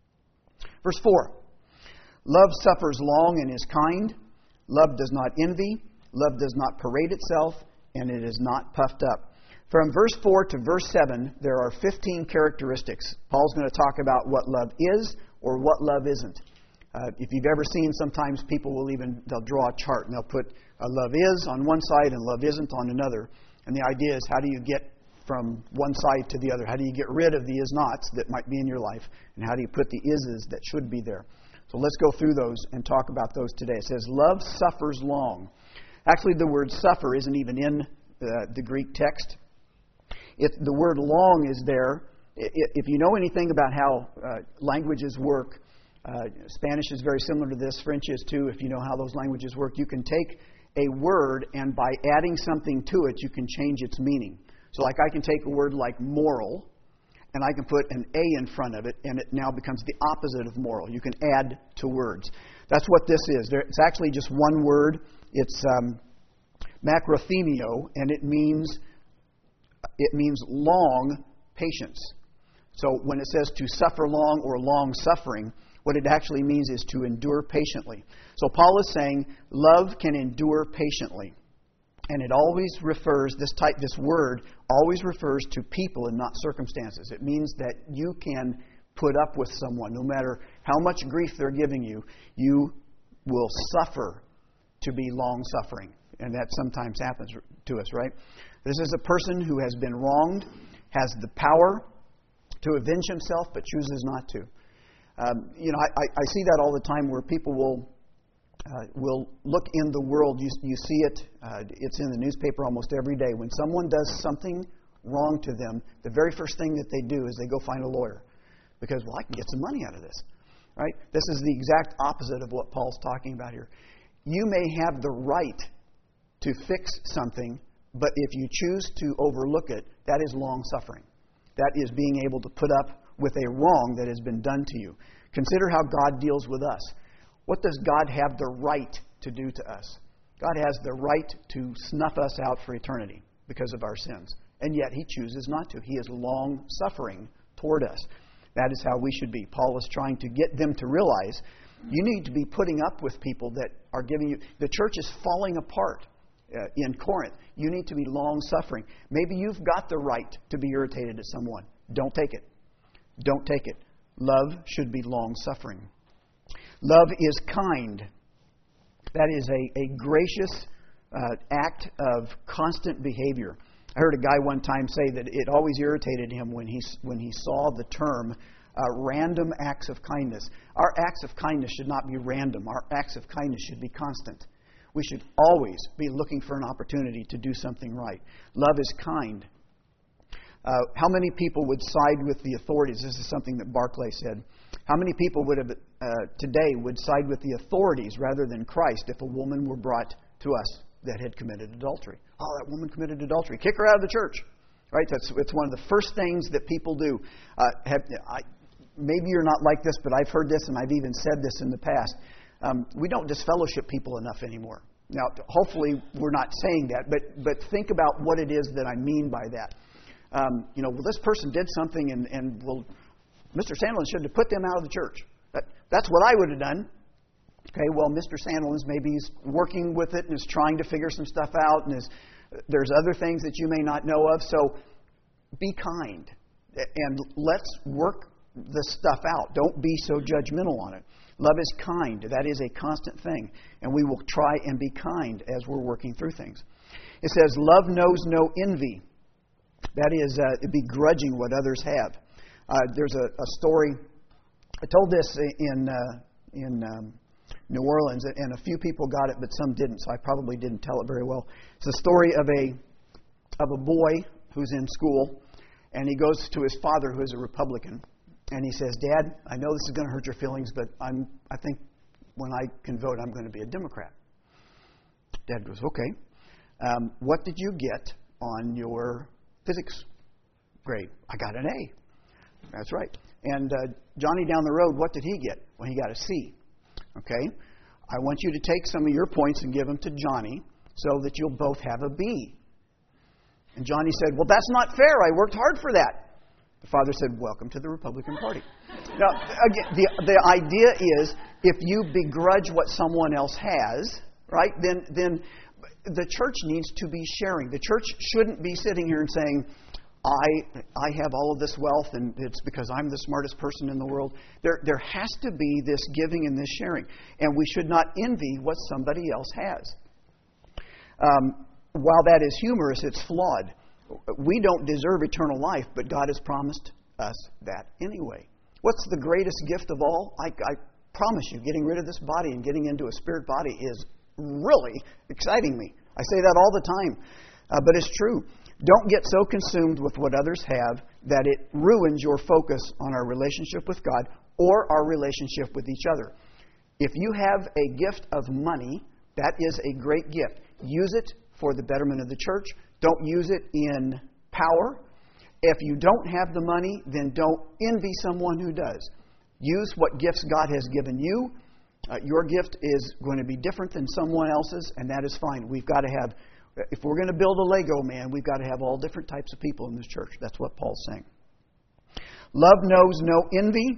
A: Verse four, love suffers long and is kind. Love does not envy. Love does not parade itself, and it is not puffed up. From verse four to verse seven, there are fifteen characteristics. Paul's going to talk about what love is or what love isn't. Uh, if you've ever seen, sometimes people will even, they'll draw a chart and they'll put uh, love is on one side and love isn't on another. And the idea is, how do you get from one side to the other? How do you get rid of the is-nots that might be in your life? And how do you put the is-is that should be there? So let's go through those and talk about those today. It says, love suffers long. Actually, the word suffer isn't even in uh, the Greek text. It, the word long is there. It, if you know anything about how uh, languages work, uh, Spanish is very similar to this, French is too. If you know how those languages work, you can take a word and by adding something to it, you can change its meaning. So like I can take a word like moral, and I can put an A in front of it, and it now becomes the opposite of moral. You can add to words. That's what this is. There, it's actually just one word. It's um, macrothemio, and it means it means long patience. So when it says to suffer long or long suffering, what it actually means is to endure patiently. So Paul is saying love can endure patiently. And it always refers, this type, this word always refers to people and not circumstances. It means that you can put up with someone, no matter how much grief they're giving you, you will suffer to be long suffering. And that sometimes happens to us, right? This is a person who has been wronged, has the power to avenge himself, but chooses not to. Um, you know, I, I see that all the time where people will Uh, will look in the world. You, you see it. Uh, it's in the newspaper almost every day. When someone does something wrong to them, the very first thing that they do is they go find a lawyer. Because, well, I can get some money out of this. Right? This is the exact opposite of what Paul's talking about here. You may have the right to fix something, but if you choose to overlook it, that is long suffering. That is being able to put up with a wrong that has been done to you. Consider how God deals with us. What does God have the right to do to us? God has the right to snuff us out for eternity because of our sins. And yet He chooses not to. He is long-suffering toward us. That is how we should be. Paul is trying to get them to realize you need to be putting up with people that are giving you... The church is falling apart uh, in Corinth. You need to be long-suffering. Maybe you've got the right to be irritated at someone. Don't take it. Don't take it. Love should be long-suffering. Love is kind. That is a, a gracious uh, act of constant behavior. I heard a guy one time say that it always irritated him when he when he saw the term uh, random acts of kindness. Our acts of kindness should not be random. Our acts of kindness should be constant. We should always be looking for an opportunity to do something right. Love is kind. Uh, how many people would side with the authorities? This is something that Barclay said. How many people would have uh, today would side with the authorities rather than Christ if a woman were brought to us that had committed adultery? Oh, that woman committed adultery. Kick her out of the church. Right? That's it's one of the first things that people do. Uh, have, I, maybe you're not like this, but I've heard this and I've even said this in the past. Um, we don't disfellowship people enough anymore. Now, hopefully we're not saying that, but but think about what it is that I mean by that. Um, you know, well, this person did something, and, and well, Mister Sandlin should have put them out of the church. That, that's what I would have done. Okay, well, Mister Sandlin's maybe he's working with it and is trying to figure some stuff out, and is, there's other things that you may not know of. So be kind, and let's work the stuff out. Don't be so judgmental on it. Love is kind. That is a constant thing, and we will try and be kind as we're working through things. It says, love knows no envy. That is uh, begrudging what others have. Uh, there's a, a story. I told this in uh, in um, New Orleans, and a few people got it, but some didn't. So I probably didn't tell it very well. It's a story of a of a boy who's in school, and he goes to his father, who is a Republican, and he says, "Dad, I know this is going to hurt your feelings, but I'm I think when I can vote, I'm going to be a Democrat." Dad goes, "Okay. Um, what did you get on your physics grade?" "I got an A." "That's right." "And uh, Johnny down the road, what did he get?" "Well, he got a C." "Okay. I want you to take some of your points and give them to Johnny so that you'll both have a B." And Johnny said, "Well, that's not fair. I worked hard for that." The father said, "Welcome to the Republican Party." Now, again, the, the idea is if you begrudge what someone else has, right, then then the church needs to be sharing. The church shouldn't be sitting here and saying, I I have all of this wealth and it's because I'm the smartest person in the world. There there has to be this giving and this sharing. And we should not envy what somebody else has. Um, while that is humorous, it's flawed. We don't deserve eternal life, but God has promised us that anyway. What's the greatest gift of all? I, I promise you, getting rid of this body and getting into a spirit body is really exciting me. I say that all the time, uh, but it's true. Don't get so consumed with what others have that it ruins your focus on our relationship with God or our relationship with each other. If you have a gift of money, that is a great gift. Use it for the betterment of the church. Don't use it in power. If you don't have the money, then don't envy someone who does. Use what gifts God has given you. Uh, your gift is going to be different than someone else's, and that is fine. We've got to have, if we're going to build a Lego man, we've got to have all different types of people in this church. That's what Paul's saying. Love knows no envy.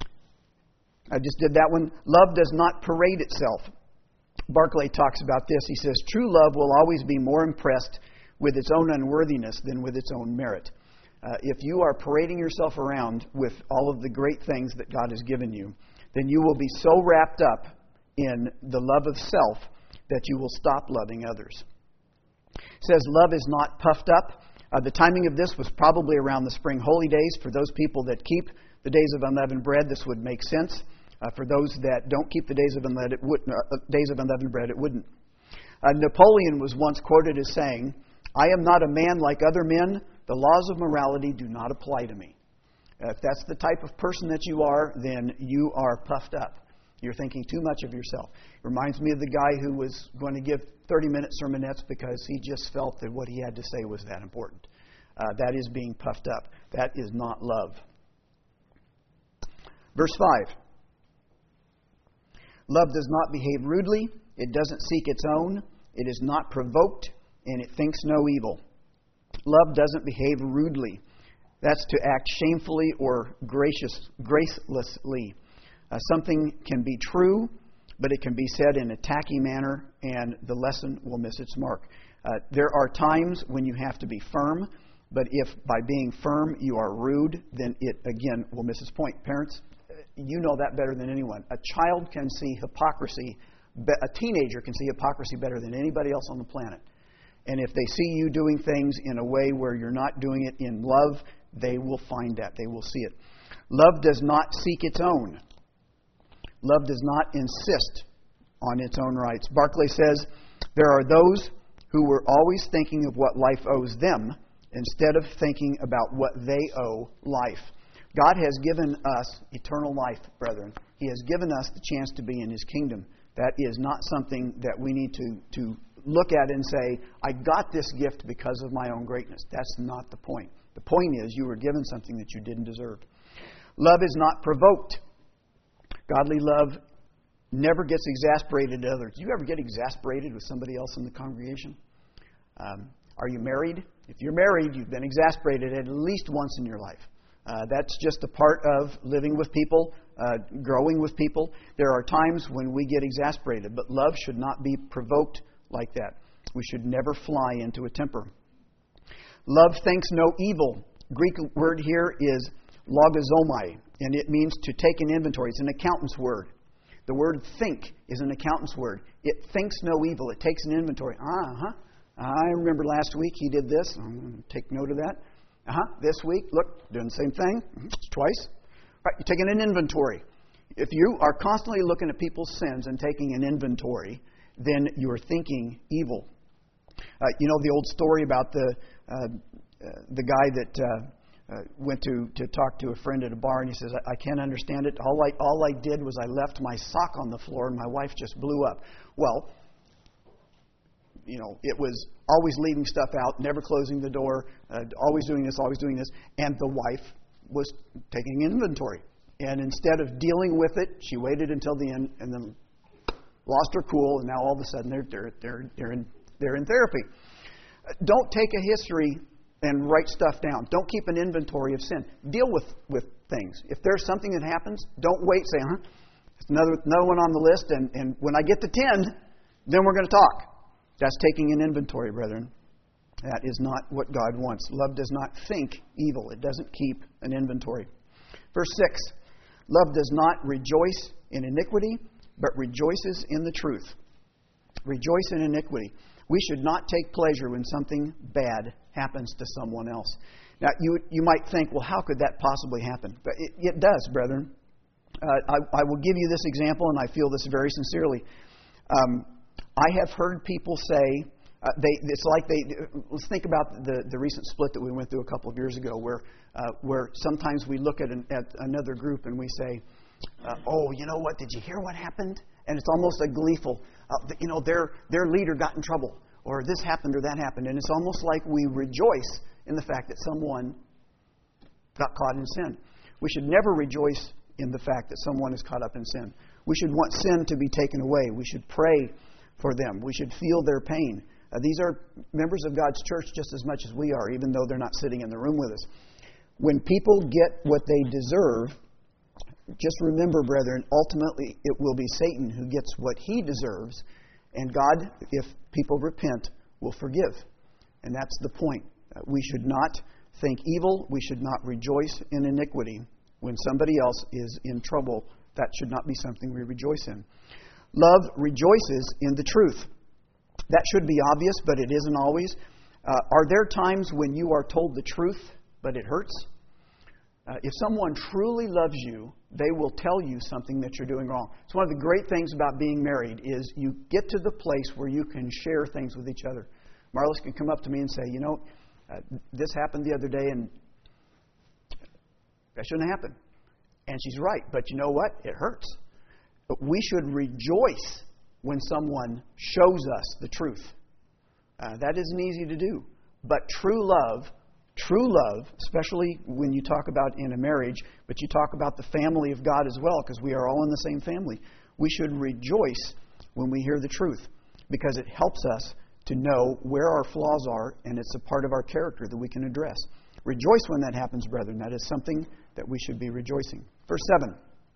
A: I just did that one. Love does not parade itself. Barclay talks about this. He says, true love will always be more impressed with its own unworthiness than with its own merit. Uh, if you are parading yourself around with all of the great things that God has given you, then you will be so wrapped up in the love of self that you will stop loving others. It says love is not puffed up. Uh, the timing of this was probably around the spring holy days. For those people that keep the days of unleavened bread, this would make sense. Uh, for those that don't keep the days of unleavened, it would, uh, days of unleavened bread, it wouldn't. Uh, Napoleon was once quoted as saying, "I am not a man like other men. The laws of morality do not apply to me." Uh, if that's the type of person that you are, then you are puffed up. You're thinking too much of yourself. It reminds me of the guy who was going to give thirty-minute sermonettes because he just felt that what he had to say was that important. Uh, that is being puffed up. That is not love. Verse five. Love does not behave rudely. It doesn't seek its own. It is not provoked, and it thinks no evil. Love doesn't behave rudely. That's to act shamefully or gracious, gracelessly. Uh, something can be true, but it can be said in a tacky manner, and the lesson will miss its mark. Uh, there are times when you have to be firm, but if by being firm you are rude, then it, again, will miss its point. Parents, you know that better than anyone. A child can see hypocrisy, a teenager can see hypocrisy better than anybody else on the planet. And if they see you doing things in a way where you're not doing it in love, they will find that. They will see it. Love does not seek its own. Love does not insist on its own rights. Barclay says, there are those who were always thinking of what life owes them instead of thinking about what they owe life. God has given us eternal life, brethren. He has given us the chance to be in His kingdom. That is not something that we need to, to look at and say, I got this gift because of my own greatness. That's not the point. The point is you were given something that you didn't deserve. Love is not provoked. Godly love never gets exasperated at others. Do you ever get exasperated with somebody else in the congregation? Um, are you married? If you're married, you've been exasperated at least once in your life. Uh, that's just a part of living with people, uh, growing with people. There are times when we get exasperated, but love should not be provoked like that. We should never fly into a temper. Love thinks no evil. Greek word here is logizomai, and it means to take an inventory. It's an accountant's word. The word think is an accountant's word. It thinks no evil. It takes an inventory. Uh-huh. I remember last week he did this. I'm going to take note of that. Uh-huh. This week, look, doing the same thing. Twice. Right, you're taking an inventory. If you are constantly looking at people's sins and taking an inventory, then you're thinking evil. Uh, you know the old story about the uh, uh, the guy that uh, uh, went to, to talk to a friend at a bar, and he says, I, I can't understand it. All I, all I did was I left my sock on the floor, and my wife just blew up. Well, you know, it was always leaving stuff out, never closing the door, uh, always doing this, always doing this, and the wife was taking inventory. And instead of dealing with it, she waited until the end, and then lost her cool, and now all of a sudden they're they're they're they're in they're in therapy. Don't take a history and write stuff down. Don't keep an inventory of sin. Deal with, with things. If there's something that happens, don't wait. Say, huh? There's another another one on the list, and, and when I get to ten, then we're going to talk. That's taking an inventory, brethren. That is not what God wants. Love does not think evil. It doesn't keep an inventory. Verse six, love does not rejoice in iniquity, but rejoices in the truth. Rejoice in iniquity. We should not take pleasure when something bad happens to someone else. Now, you you might think, well, how could that possibly happen? But it, it does, brethren. Uh, I, I will give you this example, and I feel this very sincerely. Um, I have heard people say, uh, they it's like they, let's think about the, the recent split that we went through a couple of years ago, where uh, where sometimes we look at, an, at another group and we say, uh, oh, you know what, did you hear what happened? And it's almost a gleeful, uh, you know, their their leader got in trouble, or this happened or that happened. And it's almost like we rejoice in the fact that someone got caught in sin. We should never rejoice in the fact that someone is caught up in sin. We should want sin to be taken away. We should pray for them. We should feel their pain. Uh, these are members of God's church just as much as we are, even though they're not sitting in the room with us. When people get what they deserve, just remember, brethren, ultimately it will be Satan who gets what he deserves, and God, if people repent, will forgive. And that's the point. Uh, we should not think evil. We should not rejoice in iniquity. When somebody else is in trouble, that should not be something we rejoice in. Love rejoices in the truth. That should be obvious, but it isn't always. Uh, are there times when you are told the truth, but it hurts? Uh, if someone truly loves you, they will tell you something that you're doing wrong. It's one of the great things about being married is you get to the place where you can share things with each other. Marlis can come up to me and say, you know, uh, this happened the other day and that shouldn't happen. And she's right, but you know what? It hurts. But we should rejoice when someone shows us the truth. Uh, that isn't easy to do. But true love, true love, especially when you talk about in a marriage, but you talk about the family of God as well, because we are all in the same family. We should rejoice when we hear the truth. because it helps us to know where our flaws are, and it's a part of our character that we can address. Rejoice when that happens, brethren. That is something that we should be rejoicing. Verse seven.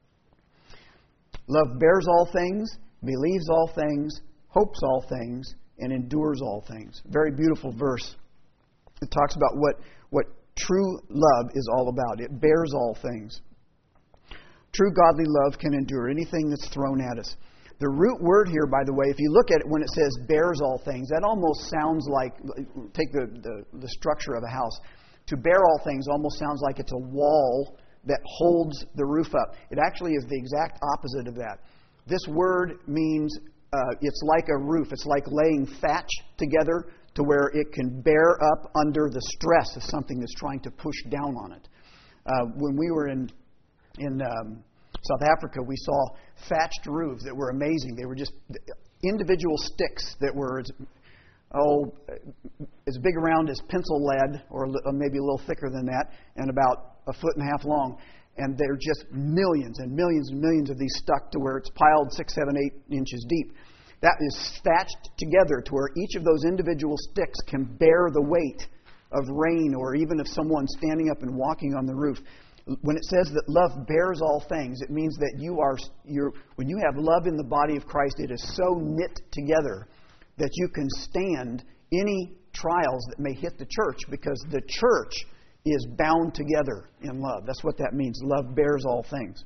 A: Love bears all things, believes all things, hopes all things, and endures all things. Very beautiful verse. It talks about what, what true love is all about. It bears all things. True godly love can endure anything that's thrown at us. The root word here, by the way, if you look at it when it says bears all things, that almost sounds like, take the, the, the structure of a house. To bear all things almost sounds like it's a wall that holds the roof up. It actually is the exact opposite of that. This word means uh, it's like a roof. It's like laying thatch together to where it can bear up under the stress of something that's trying to push down on it. Uh, when we were in in um, South Africa, we saw thatched roofs that were amazing. They were just individual sticks that were, oh, as big around as pencil lead, or maybe a little thicker than that, and about a foot and a half long. And they're just millions and millions and millions of these stuck to where it's piled six, seven, eight inches deep. That is thatched together to where each of those individual sticks can bear the weight of rain, or even of someone standing up and walking on the roof. When it says that love bears all things, it means that you are, you're, when you have love in the body of Christ, it is so knit together that you can stand any trials that may hit the church, because the church is bound together in love. That's what that means. Love bears all things.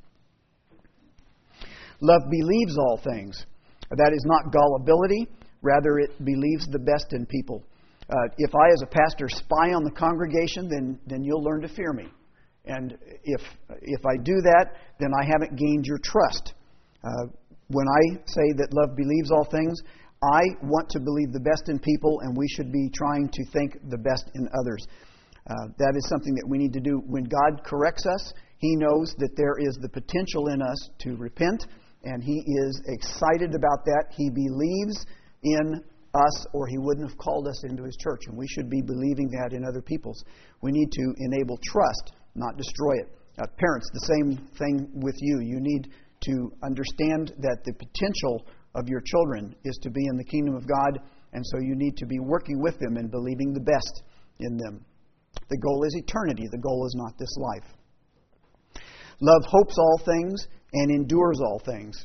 A: Love believes all things. That is not gullibility. Rather, it believes the best in people. Uh, if I, as a pastor, spy on the congregation, then, then you'll learn to fear me. And if if I do that, then I haven't gained your trust. Uh, when I say that love believes all things, I want to believe the best in people, and we should be trying to think the best in others. Uh, that is something that we need to do. When God corrects us, He knows that there is the potential in us to repent, and He is excited about that. He believes in us, or He wouldn't have called us into His church, and we should be believing that in other people's. We need to enable trust, not destroy it. Uh, parents, the same thing with you. You need to understand that the potential of your children is to be in the kingdom of God, and so you need to be working with them and believing the best in them. The goal is eternity. The goal is not this life. Love hopes all things and endures all things.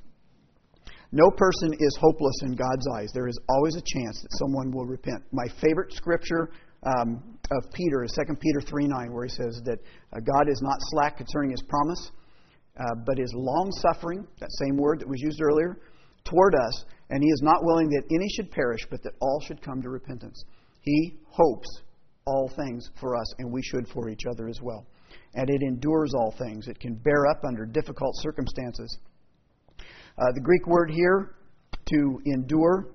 A: No person is hopeless in God's eyes. There is always a chance that someone will repent. My favorite scripture um, of Peter is Second Peter three nine, where he says that uh, God is not slack concerning His promise, uh, but is long-suffering, that same word that was used earlier, toward us, and He is not willing that any should perish, but that all should come to repentance. He hopes all things for us, and we should for each other as well. And it endures all things. It can bear up under difficult circumstances. Uh, the Greek word here, to endure,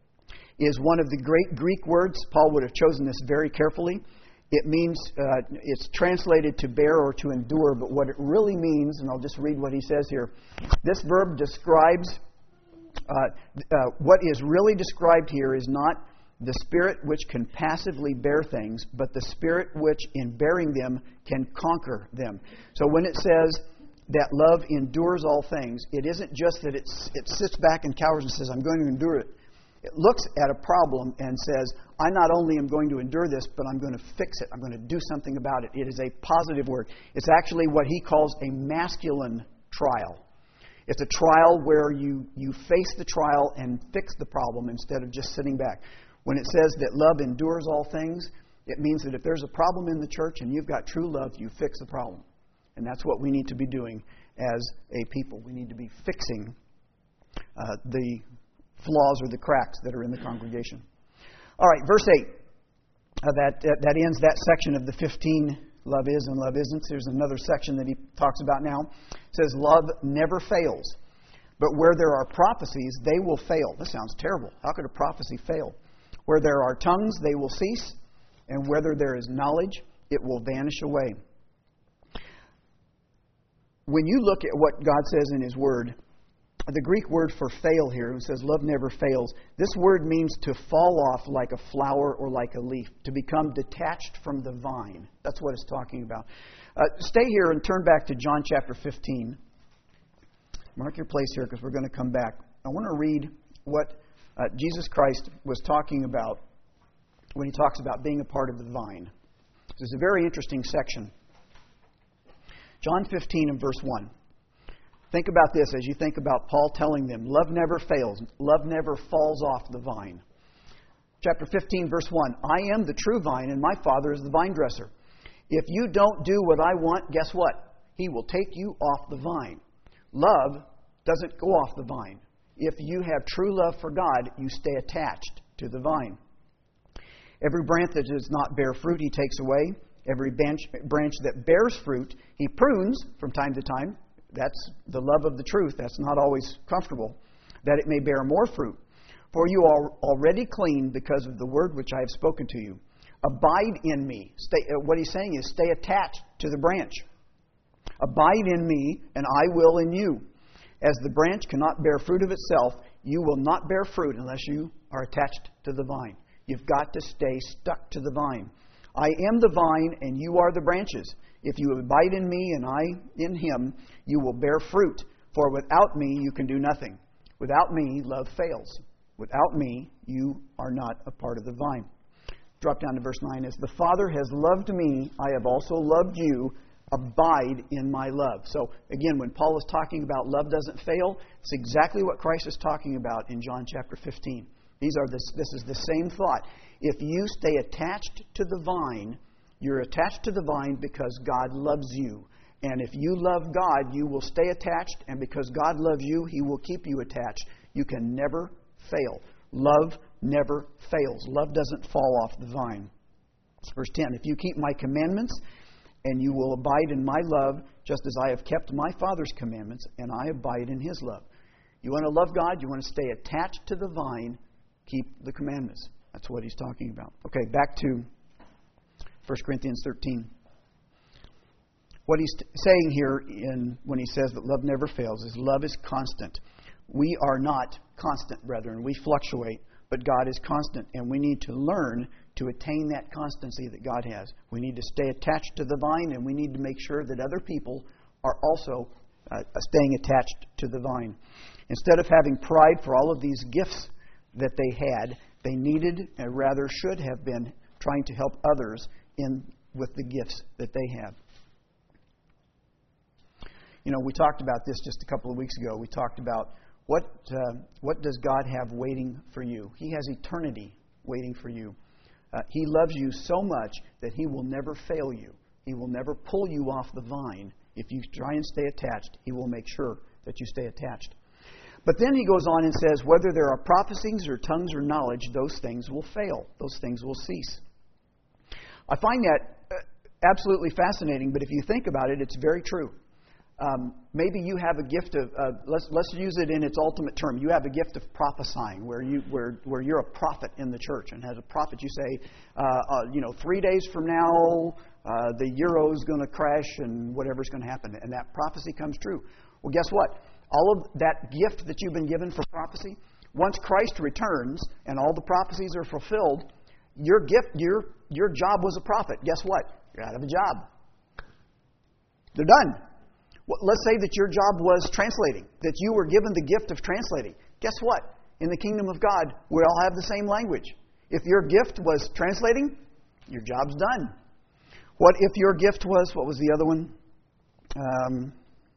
A: is one of the great Greek words. Paul would have chosen this very carefully. It means, uh, it's translated to bear or to endure, but what it really means, and I'll just read what he says here. This verb describes, uh, uh, what is really described here is not the spirit which can passively bear things, but the spirit which in bearing them can conquer them. So when it says that love endures all things, it isn't just that it's, it sits back and cowers and says, I'm going to endure it. It looks at a problem and says, I not only am going to endure this, but I'm going to fix it. I'm going to do something about it. It is a positive word. It's actually what he calls a masculine trial. It's a trial where you, you face the trial and fix the problem instead of just sitting back. When it says that love endures all things, it means that if there's a problem in the church and you've got true love, you fix the problem. And that's what we need to be doing as a people. We need to be fixing uh, the flaws or the cracks that are in the congregation. All right, verse eight. Uh, that, uh, that ends that section of the fifteen love is and love isn't. There's another section that he talks about now. It says, love never fails. But where there are prophecies, they will fail. This sounds terrible. How could a prophecy fail? Where there are tongues, they will cease. And whether there is knowledge, it will vanish away. When you look at what God says in His Word, the Greek word for fail here, it says love never fails. This word means to fall off like a flower or like a leaf, to become detached from the vine. That's what it's talking about. Uh, stay here and turn back to John chapter fifteen. Mark your place here because we're going to come back. I want to read what uh, uh, Jesus Christ was talking about when he talks about being a part of the vine. This is a very interesting section. John fifteen and verse one. Think about this as you think about Paul telling them, love never fails. Love never falls off the vine. Chapter fifteen, verse one. I am the true vine, and my Father is the vine dresser. If you don't do what I want, guess what? He will take you off the vine. Love doesn't go off the vine. If you have true love for God, you stay attached to the vine. Every branch that does not bear fruit, he takes away. Every branch, branch that bears fruit, he prunes from time to time. That's the love of the truth. That's not always comfortable, that it may bear more fruit. For you are already clean because of the word which I have spoken to you. Abide in me. Stay, uh, what he's saying is stay attached to the branch. Abide in me, and I will in you. As the branch cannot bear fruit of itself, you will not bear fruit unless you are attached to the vine. You've got to stay stuck to the vine. I am the vine, and you are the branches. If you abide in me and I in him, you will bear fruit. For without me, you can do nothing. Without me, love fails. Without me, you are not a part of the vine. Drop down to verse nine. As the Father has loved me, I have also loved you. Abide in my love. So, again, when Paul is talking about love doesn't fail, it's exactly what Christ is talking about in John chapter fifteen. These are this, this is the same thought. If you stay attached to the vine, you're attached to the vine because God loves you. And if you love God, you will stay attached. And because God loves you, He will keep you attached. You can never fail. Love never fails. Love doesn't fall off the vine. Verse ten, if you keep my commandments, and you will abide in my love, just as I have kept my Father's commandments, and I abide in His love. You want to love God, you want to stay attached to the vine, keep the commandments. That's what he's talking about. Okay, back to First Corinthians thirteen. What he's t- saying here in when he says that love never fails is love is constant. We are not constant, brethren. We fluctuate, but God is constant, and we need to learn to attain that constancy that God has. We need to stay attached to the vine, and we need to make sure that other people are also uh, staying attached to the vine. Instead of having pride for all of these gifts that they had, they needed, and rather should have been, trying to help others in with the gifts that they have. You know, we talked about this just a couple of weeks ago. We talked about what uh, what does God have waiting for you? He has eternity waiting for you. Uh, he loves you so much that He will never fail you. He will never pull you off the vine. If you try and stay attached, He will make sure that you stay attached. But then he goes on and says, whether there are prophecies or tongues or knowledge, those things will fail. Those things will cease. I find that absolutely fascinating, but if you think about it, it's very true. Um, maybe you have a gift of, uh, let's let's use it in its ultimate term. You have a gift of prophesying, where you where where you're a prophet in the church, and as a prophet you say, uh, uh, you know, three days from now uh, the euro's going to crash and whatever's going to happen, and that prophecy comes true. Well, guess what? All of that gift that you've been given for prophecy, once Christ returns and all the prophecies are fulfilled, your gift, your your job was a prophet. Guess what? You're out of a job. They're done. Let's say that your job was translating, that you were given the gift of translating. Guess what? In the kingdom of God, we all have the same language. If your gift was translating, your job's done. What if your gift was, what was the other one? Um,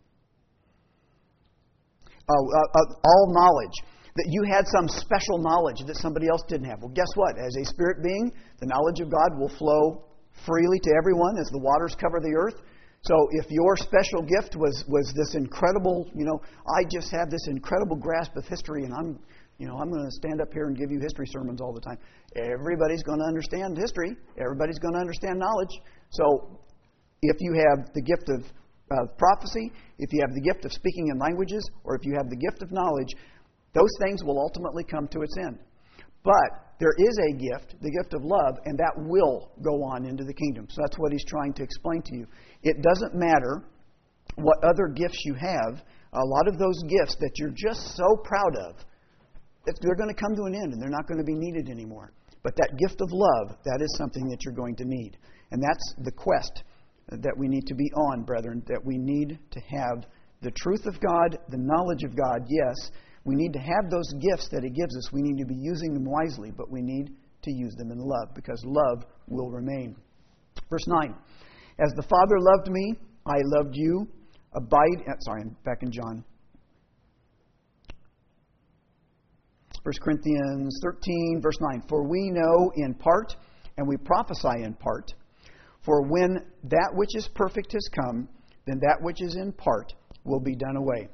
A: oh, uh, uh, all knowledge. That you had some special knowledge that somebody else didn't have. Well, guess what? As a spirit being, the knowledge of God will flow freely to everyone as the waters cover the earth. So if your special gift was, was this incredible, you know, I just have this incredible grasp of history, and I'm, you know, I'm going to stand up here and give you history sermons all the time. Everybody's going to understand history. Everybody's going to understand knowledge. So if you have the gift of uh, prophecy, if you have the gift of speaking in languages, or if you have the gift of knowledge, those things will ultimately come to its end. But there is a gift, the gift of love, and that will go on into the kingdom. So that's what he's trying to explain to you. It doesn't matter what other gifts you have. A lot of those gifts that you're just so proud of, they're going to come to an end and they're not going to be needed anymore. But that gift of love, that is something that you're going to need. And that's the quest that we need to be on, brethren, that we need to have the truth of God, the knowledge of God, yes, We need to have those gifts that He gives us. We need to be using them wisely, but we need to use them in love, because love will remain. Verse nine, as the Father loved me, I loved you. Abide, sorry, I'm back in John. First Corinthians thirteen, verse nine, for we know in part, and we prophesy in part. For when that which is perfect has come, then that which is in part will be done away.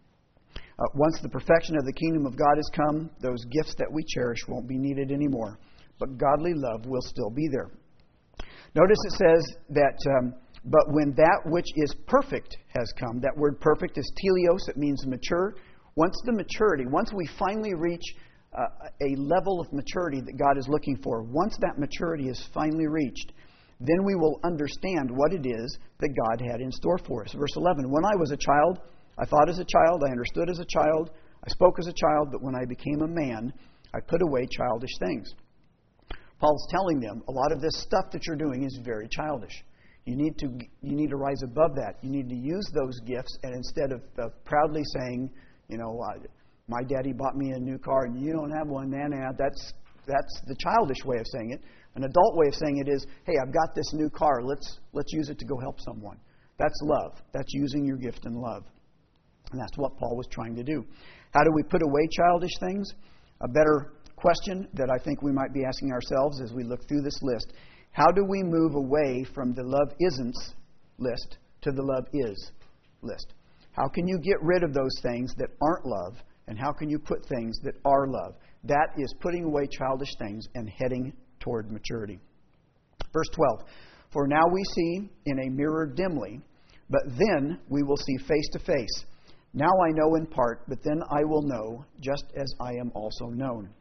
A: Uh, once the perfection of the kingdom of God has come, those gifts that we cherish won't be needed anymore. But godly love will still be there. Notice it says that, um, but when that which is perfect has come, that word perfect is teleos, it means mature. Once the maturity, once we finally reach uh, a level of maturity that God is looking for, once that maturity is finally reached, then we will understand what it is that God had in store for us. Verse eleven, when I was a child, I thought as a child, I understood as a child, I spoke as a child, but when I became a man, I put away childish things. Paul's telling them, a lot of this stuff that you're doing is very childish. You need to you need to rise above that. You need to use those gifts, and instead of uh, proudly saying, you know, uh, my daddy bought me a new car and you don't have one, nah, nah, that's that's the childish way of saying it. An adult way of saying it is, hey, I've got this new car. Let's let's use it to go help someone. That's love. That's using your gift in love. And that's what Paul was trying to do. How do we put away childish things? A better question that I think we might be asking ourselves as we look through this list. How do we move away from the love isn't list to the love is list? How can you get rid of those things that aren't love, and how can you put things that are love? That is putting away childish things and heading toward maturity. Verse twelve, for now we see in a mirror dimly, but then we will see face to face. Now I know in part, but then I will know, just as I am also known.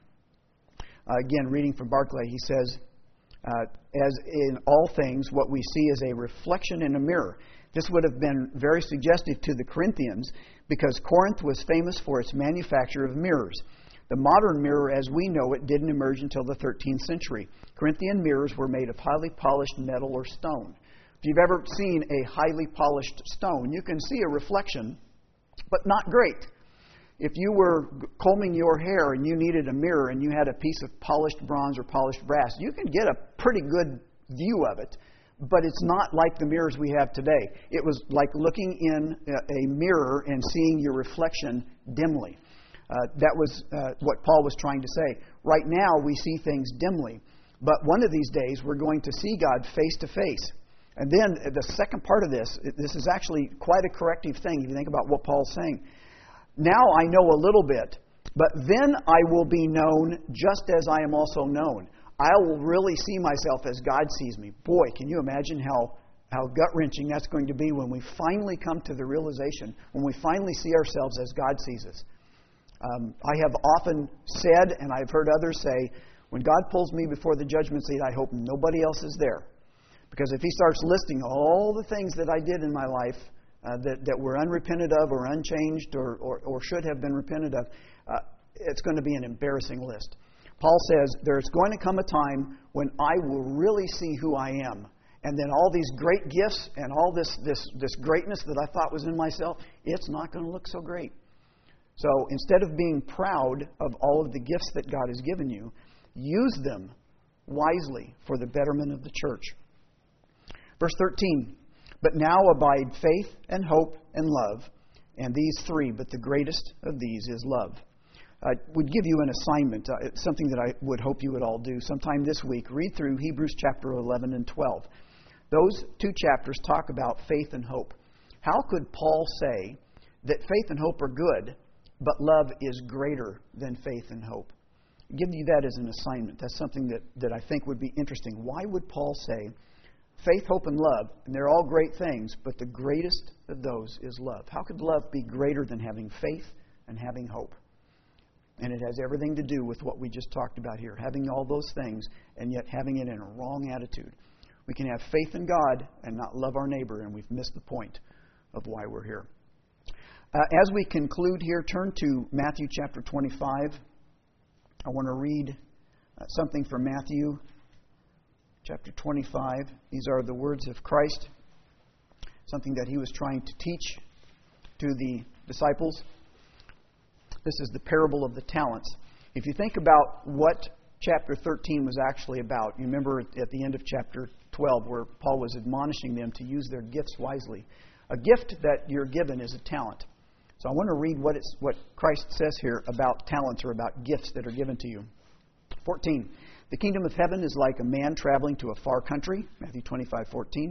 A: Uh, again, reading from Barclay, he says, uh, as in all things, what we see is a reflection in a mirror. This would have been very suggestive to the Corinthians, because Corinth was famous for its manufacture of mirrors. The modern mirror, as we know it, didn't emerge until the thirteenth century. Corinthian mirrors were made of highly polished metal or stone. If you've ever seen a highly polished stone, you can see a reflection, but not great. If you were combing your hair and you needed a mirror and you had a piece of polished bronze or polished brass, you can get a pretty good view of it, but it's not like the mirrors we have today. It was like looking in a mirror and seeing your reflection dimly. Uh, that was uh, what Paul was trying to say. Right now we see things dimly, but one of these days we're going to see God face to face. And then the second part of this, this is actually quite a corrective thing if you think about what Paul's saying. Now I know a little bit, but then I will be known just as I am also known. I will really see myself as God sees me. Boy, can you imagine how, how gut-wrenching that's going to be when we finally come to the realization, when we finally see ourselves as God sees us. Um, I have often said, and I've heard others say, when God pulls me before the judgment seat, I hope nobody else is there. Because if He starts listing all the things that I did in my life uh, that, that were unrepented of or unchanged or, or, or should have been repented of, uh, it's going to be an embarrassing list. Paul says there's going to come a time when I will really see who I am. And then all these great gifts and all this, this, this greatness that I thought was in myself, it's not going to look so great. So instead of being proud of all of the gifts that God has given you, use them wisely for the betterment of the church. Verse thirteen, but now abide faith and hope and love, and these three, but the greatest of these is love. I would give you an assignment, uh, it's something that I would hope you would all do sometime this week. Read through Hebrews chapter eleven and twelve. Those two chapters talk about faith and hope. How could Paul say that faith and hope are good, but love is greater than faith and hope? I'll give you that as an assignment. That's something that, that I think would be interesting. Why would Paul say faith, hope, and love, and they're all great things, but the greatest of those is love? How could love be greater than having faith and having hope? And it has everything to do with what we just talked about here, having all those things and yet having it in a wrong attitude. We can have faith in God and not love our neighbor, and we've missed the point of why we're here. Uh, as we conclude here, turn to Matthew chapter twenty-five. I want to read uh, something from Matthew chapter twenty-five. These are the words of Christ, something that He was trying to teach to the disciples. This is the parable of the talents. If you think about what chapter thirteen was actually about, you remember at the end of chapter twelve where Paul was admonishing them to use their gifts wisely. A gift that you're given is a talent. So I want to read what it's, what Christ says here about talents or about gifts that are given to you. fourteen. The kingdom of heaven is like a man traveling to a far country, Matthew twenty-five fourteen,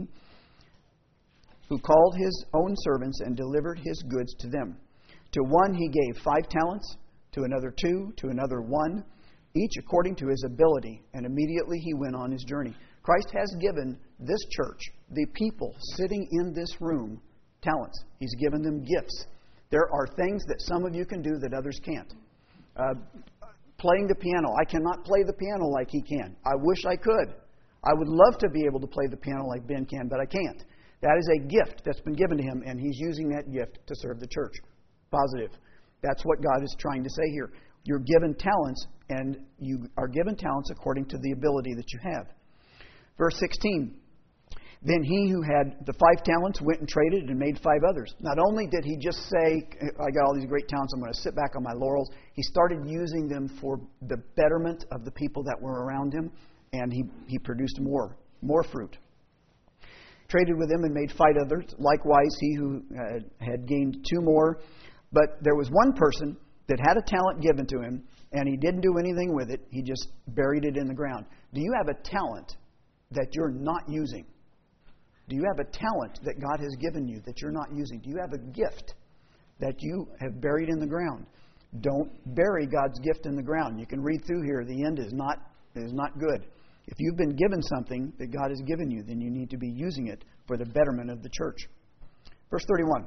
A: who called his own servants and delivered his goods to them. To one he gave five talents, to another two, to another one, each according to his ability, and immediately he went on his journey. Christ has given this church, the people sitting in this room, talents. He's given them gifts. There are things that some of you can do that others can't. Uh, playing the piano. I cannot play the piano like he can. I wish I could. I would love to be able to play the piano like Ben can, but I can't. That is a gift that's been given to him, and he's using that gift to serve the church. Positive. That's what God is trying to say here. You're given talents, and you are given talents according to the ability that you have. Verse sixteen. Then he who had the five talents went and traded and made five others. Not only did he just say, I got all these great talents, I'm going to sit back on my laurels. He started using them for the betterment of the people that were around him, and he, he produced more, more fruit. Traded with them and made five others. Likewise, he who uh, had gained two more. But there was one person that had a talent given to him, and he didn't do anything with it. He just buried it in the ground. Do you have a talent that you're not using? Do you have a talent that God has given you that you're not using? Do you have a gift that you have buried in the ground? Don't bury God's gift in the ground. You can read through here. The end is not, is not good. If you've been given something that God has given you, then you need to be using it for the betterment of the church. Verse thirty-one.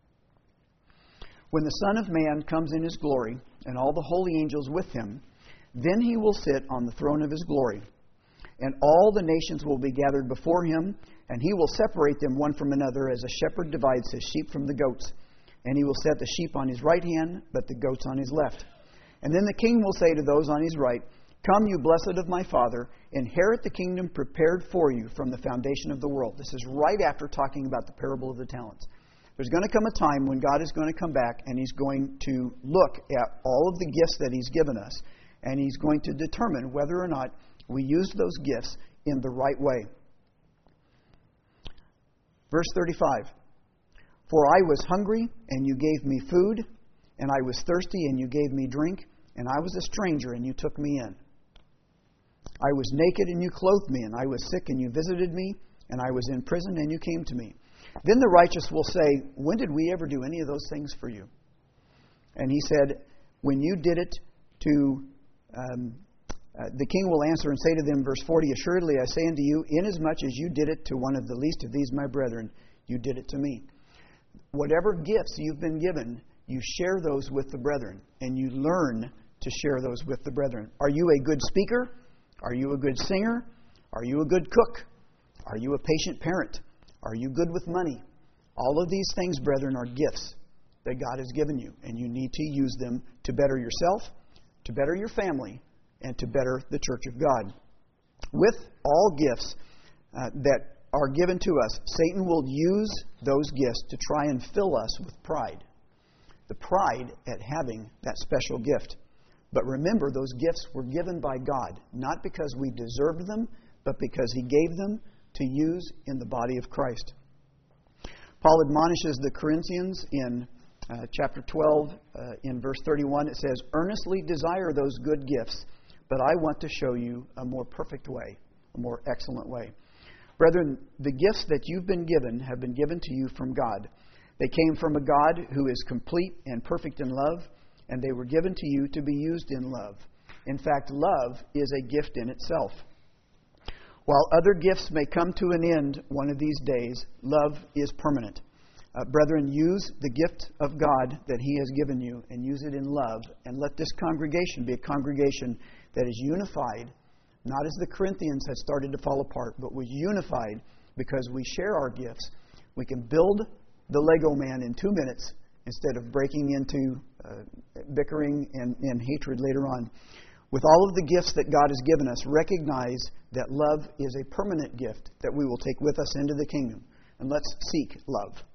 A: When the Son of Man comes in his glory, and all the holy angels with him, then he will sit on the throne of his glory. And all the nations will be gathered before him, and he will separate them one from another, as a shepherd divides his sheep from the goats. And he will set the sheep on his right hand, but the goats on his left. And then the king will say to those on his right, Come, you blessed of my Father, inherit the kingdom prepared for you from the foundation of the world. This is right after talking about the parable of the talents. There's going to come a time when God is going to come back, and he's going to look at all of the gifts that he's given us, and he's going to determine whether or not we use those gifts in the right way. Verse thirty-five. For I was hungry, and you gave me food, and I was thirsty, and you gave me drink, and I was a stranger, and you took me in. I was naked, and you clothed me, and I was sick, and you visited me, and I was in prison, and you came to me. Then the righteous will say, When did we ever do any of those things for you? And he said, When you did it to... Um, Uh, the king will answer and say to them, verse forty, Assuredly I say unto you, inasmuch as you did it to one of the least of these my brethren, you did it to me. Whatever gifts you've been given, you share those with the brethren, and you learn to share those with the brethren. Are you a good speaker? Are you a good singer? Are you a good cook? Are you a patient parent? Are you good with money? All of these things, brethren, are gifts that God has given you, and you need to use them to better yourself, to better your family, and to better the church of God. With all gifts uh, that are given to us, Satan will use those gifts to try and fill us with pride. The pride at having that special gift. But remember, those gifts were given by God, not because we deserved them, but because He gave them to use in the body of Christ. Paul admonishes the Corinthians in uh, chapter twelve, uh, in verse thirty-one. It says, Earnestly desire those good gifts, but I want to show you a more perfect way, a more excellent way. Brethren, the gifts that you've been given have been given to you from God. They came from a God who is complete and perfect in love, and they were given to you to be used in love. In fact, love is a gift in itself. While other gifts may come to an end one of these days, love is permanent. Uh, brethren, use the gift of God that He has given you and use it in love, and let this congregation be a congregation that is unified, not as the Corinthians had started to fall apart, but was unified because we share our gifts. We can build the Lego man in two minutes instead of breaking into uh, bickering and, and hatred later on. With all of the gifts that God has given us, recognize that love is a permanent gift that we will take with us into the kingdom. And let's seek love.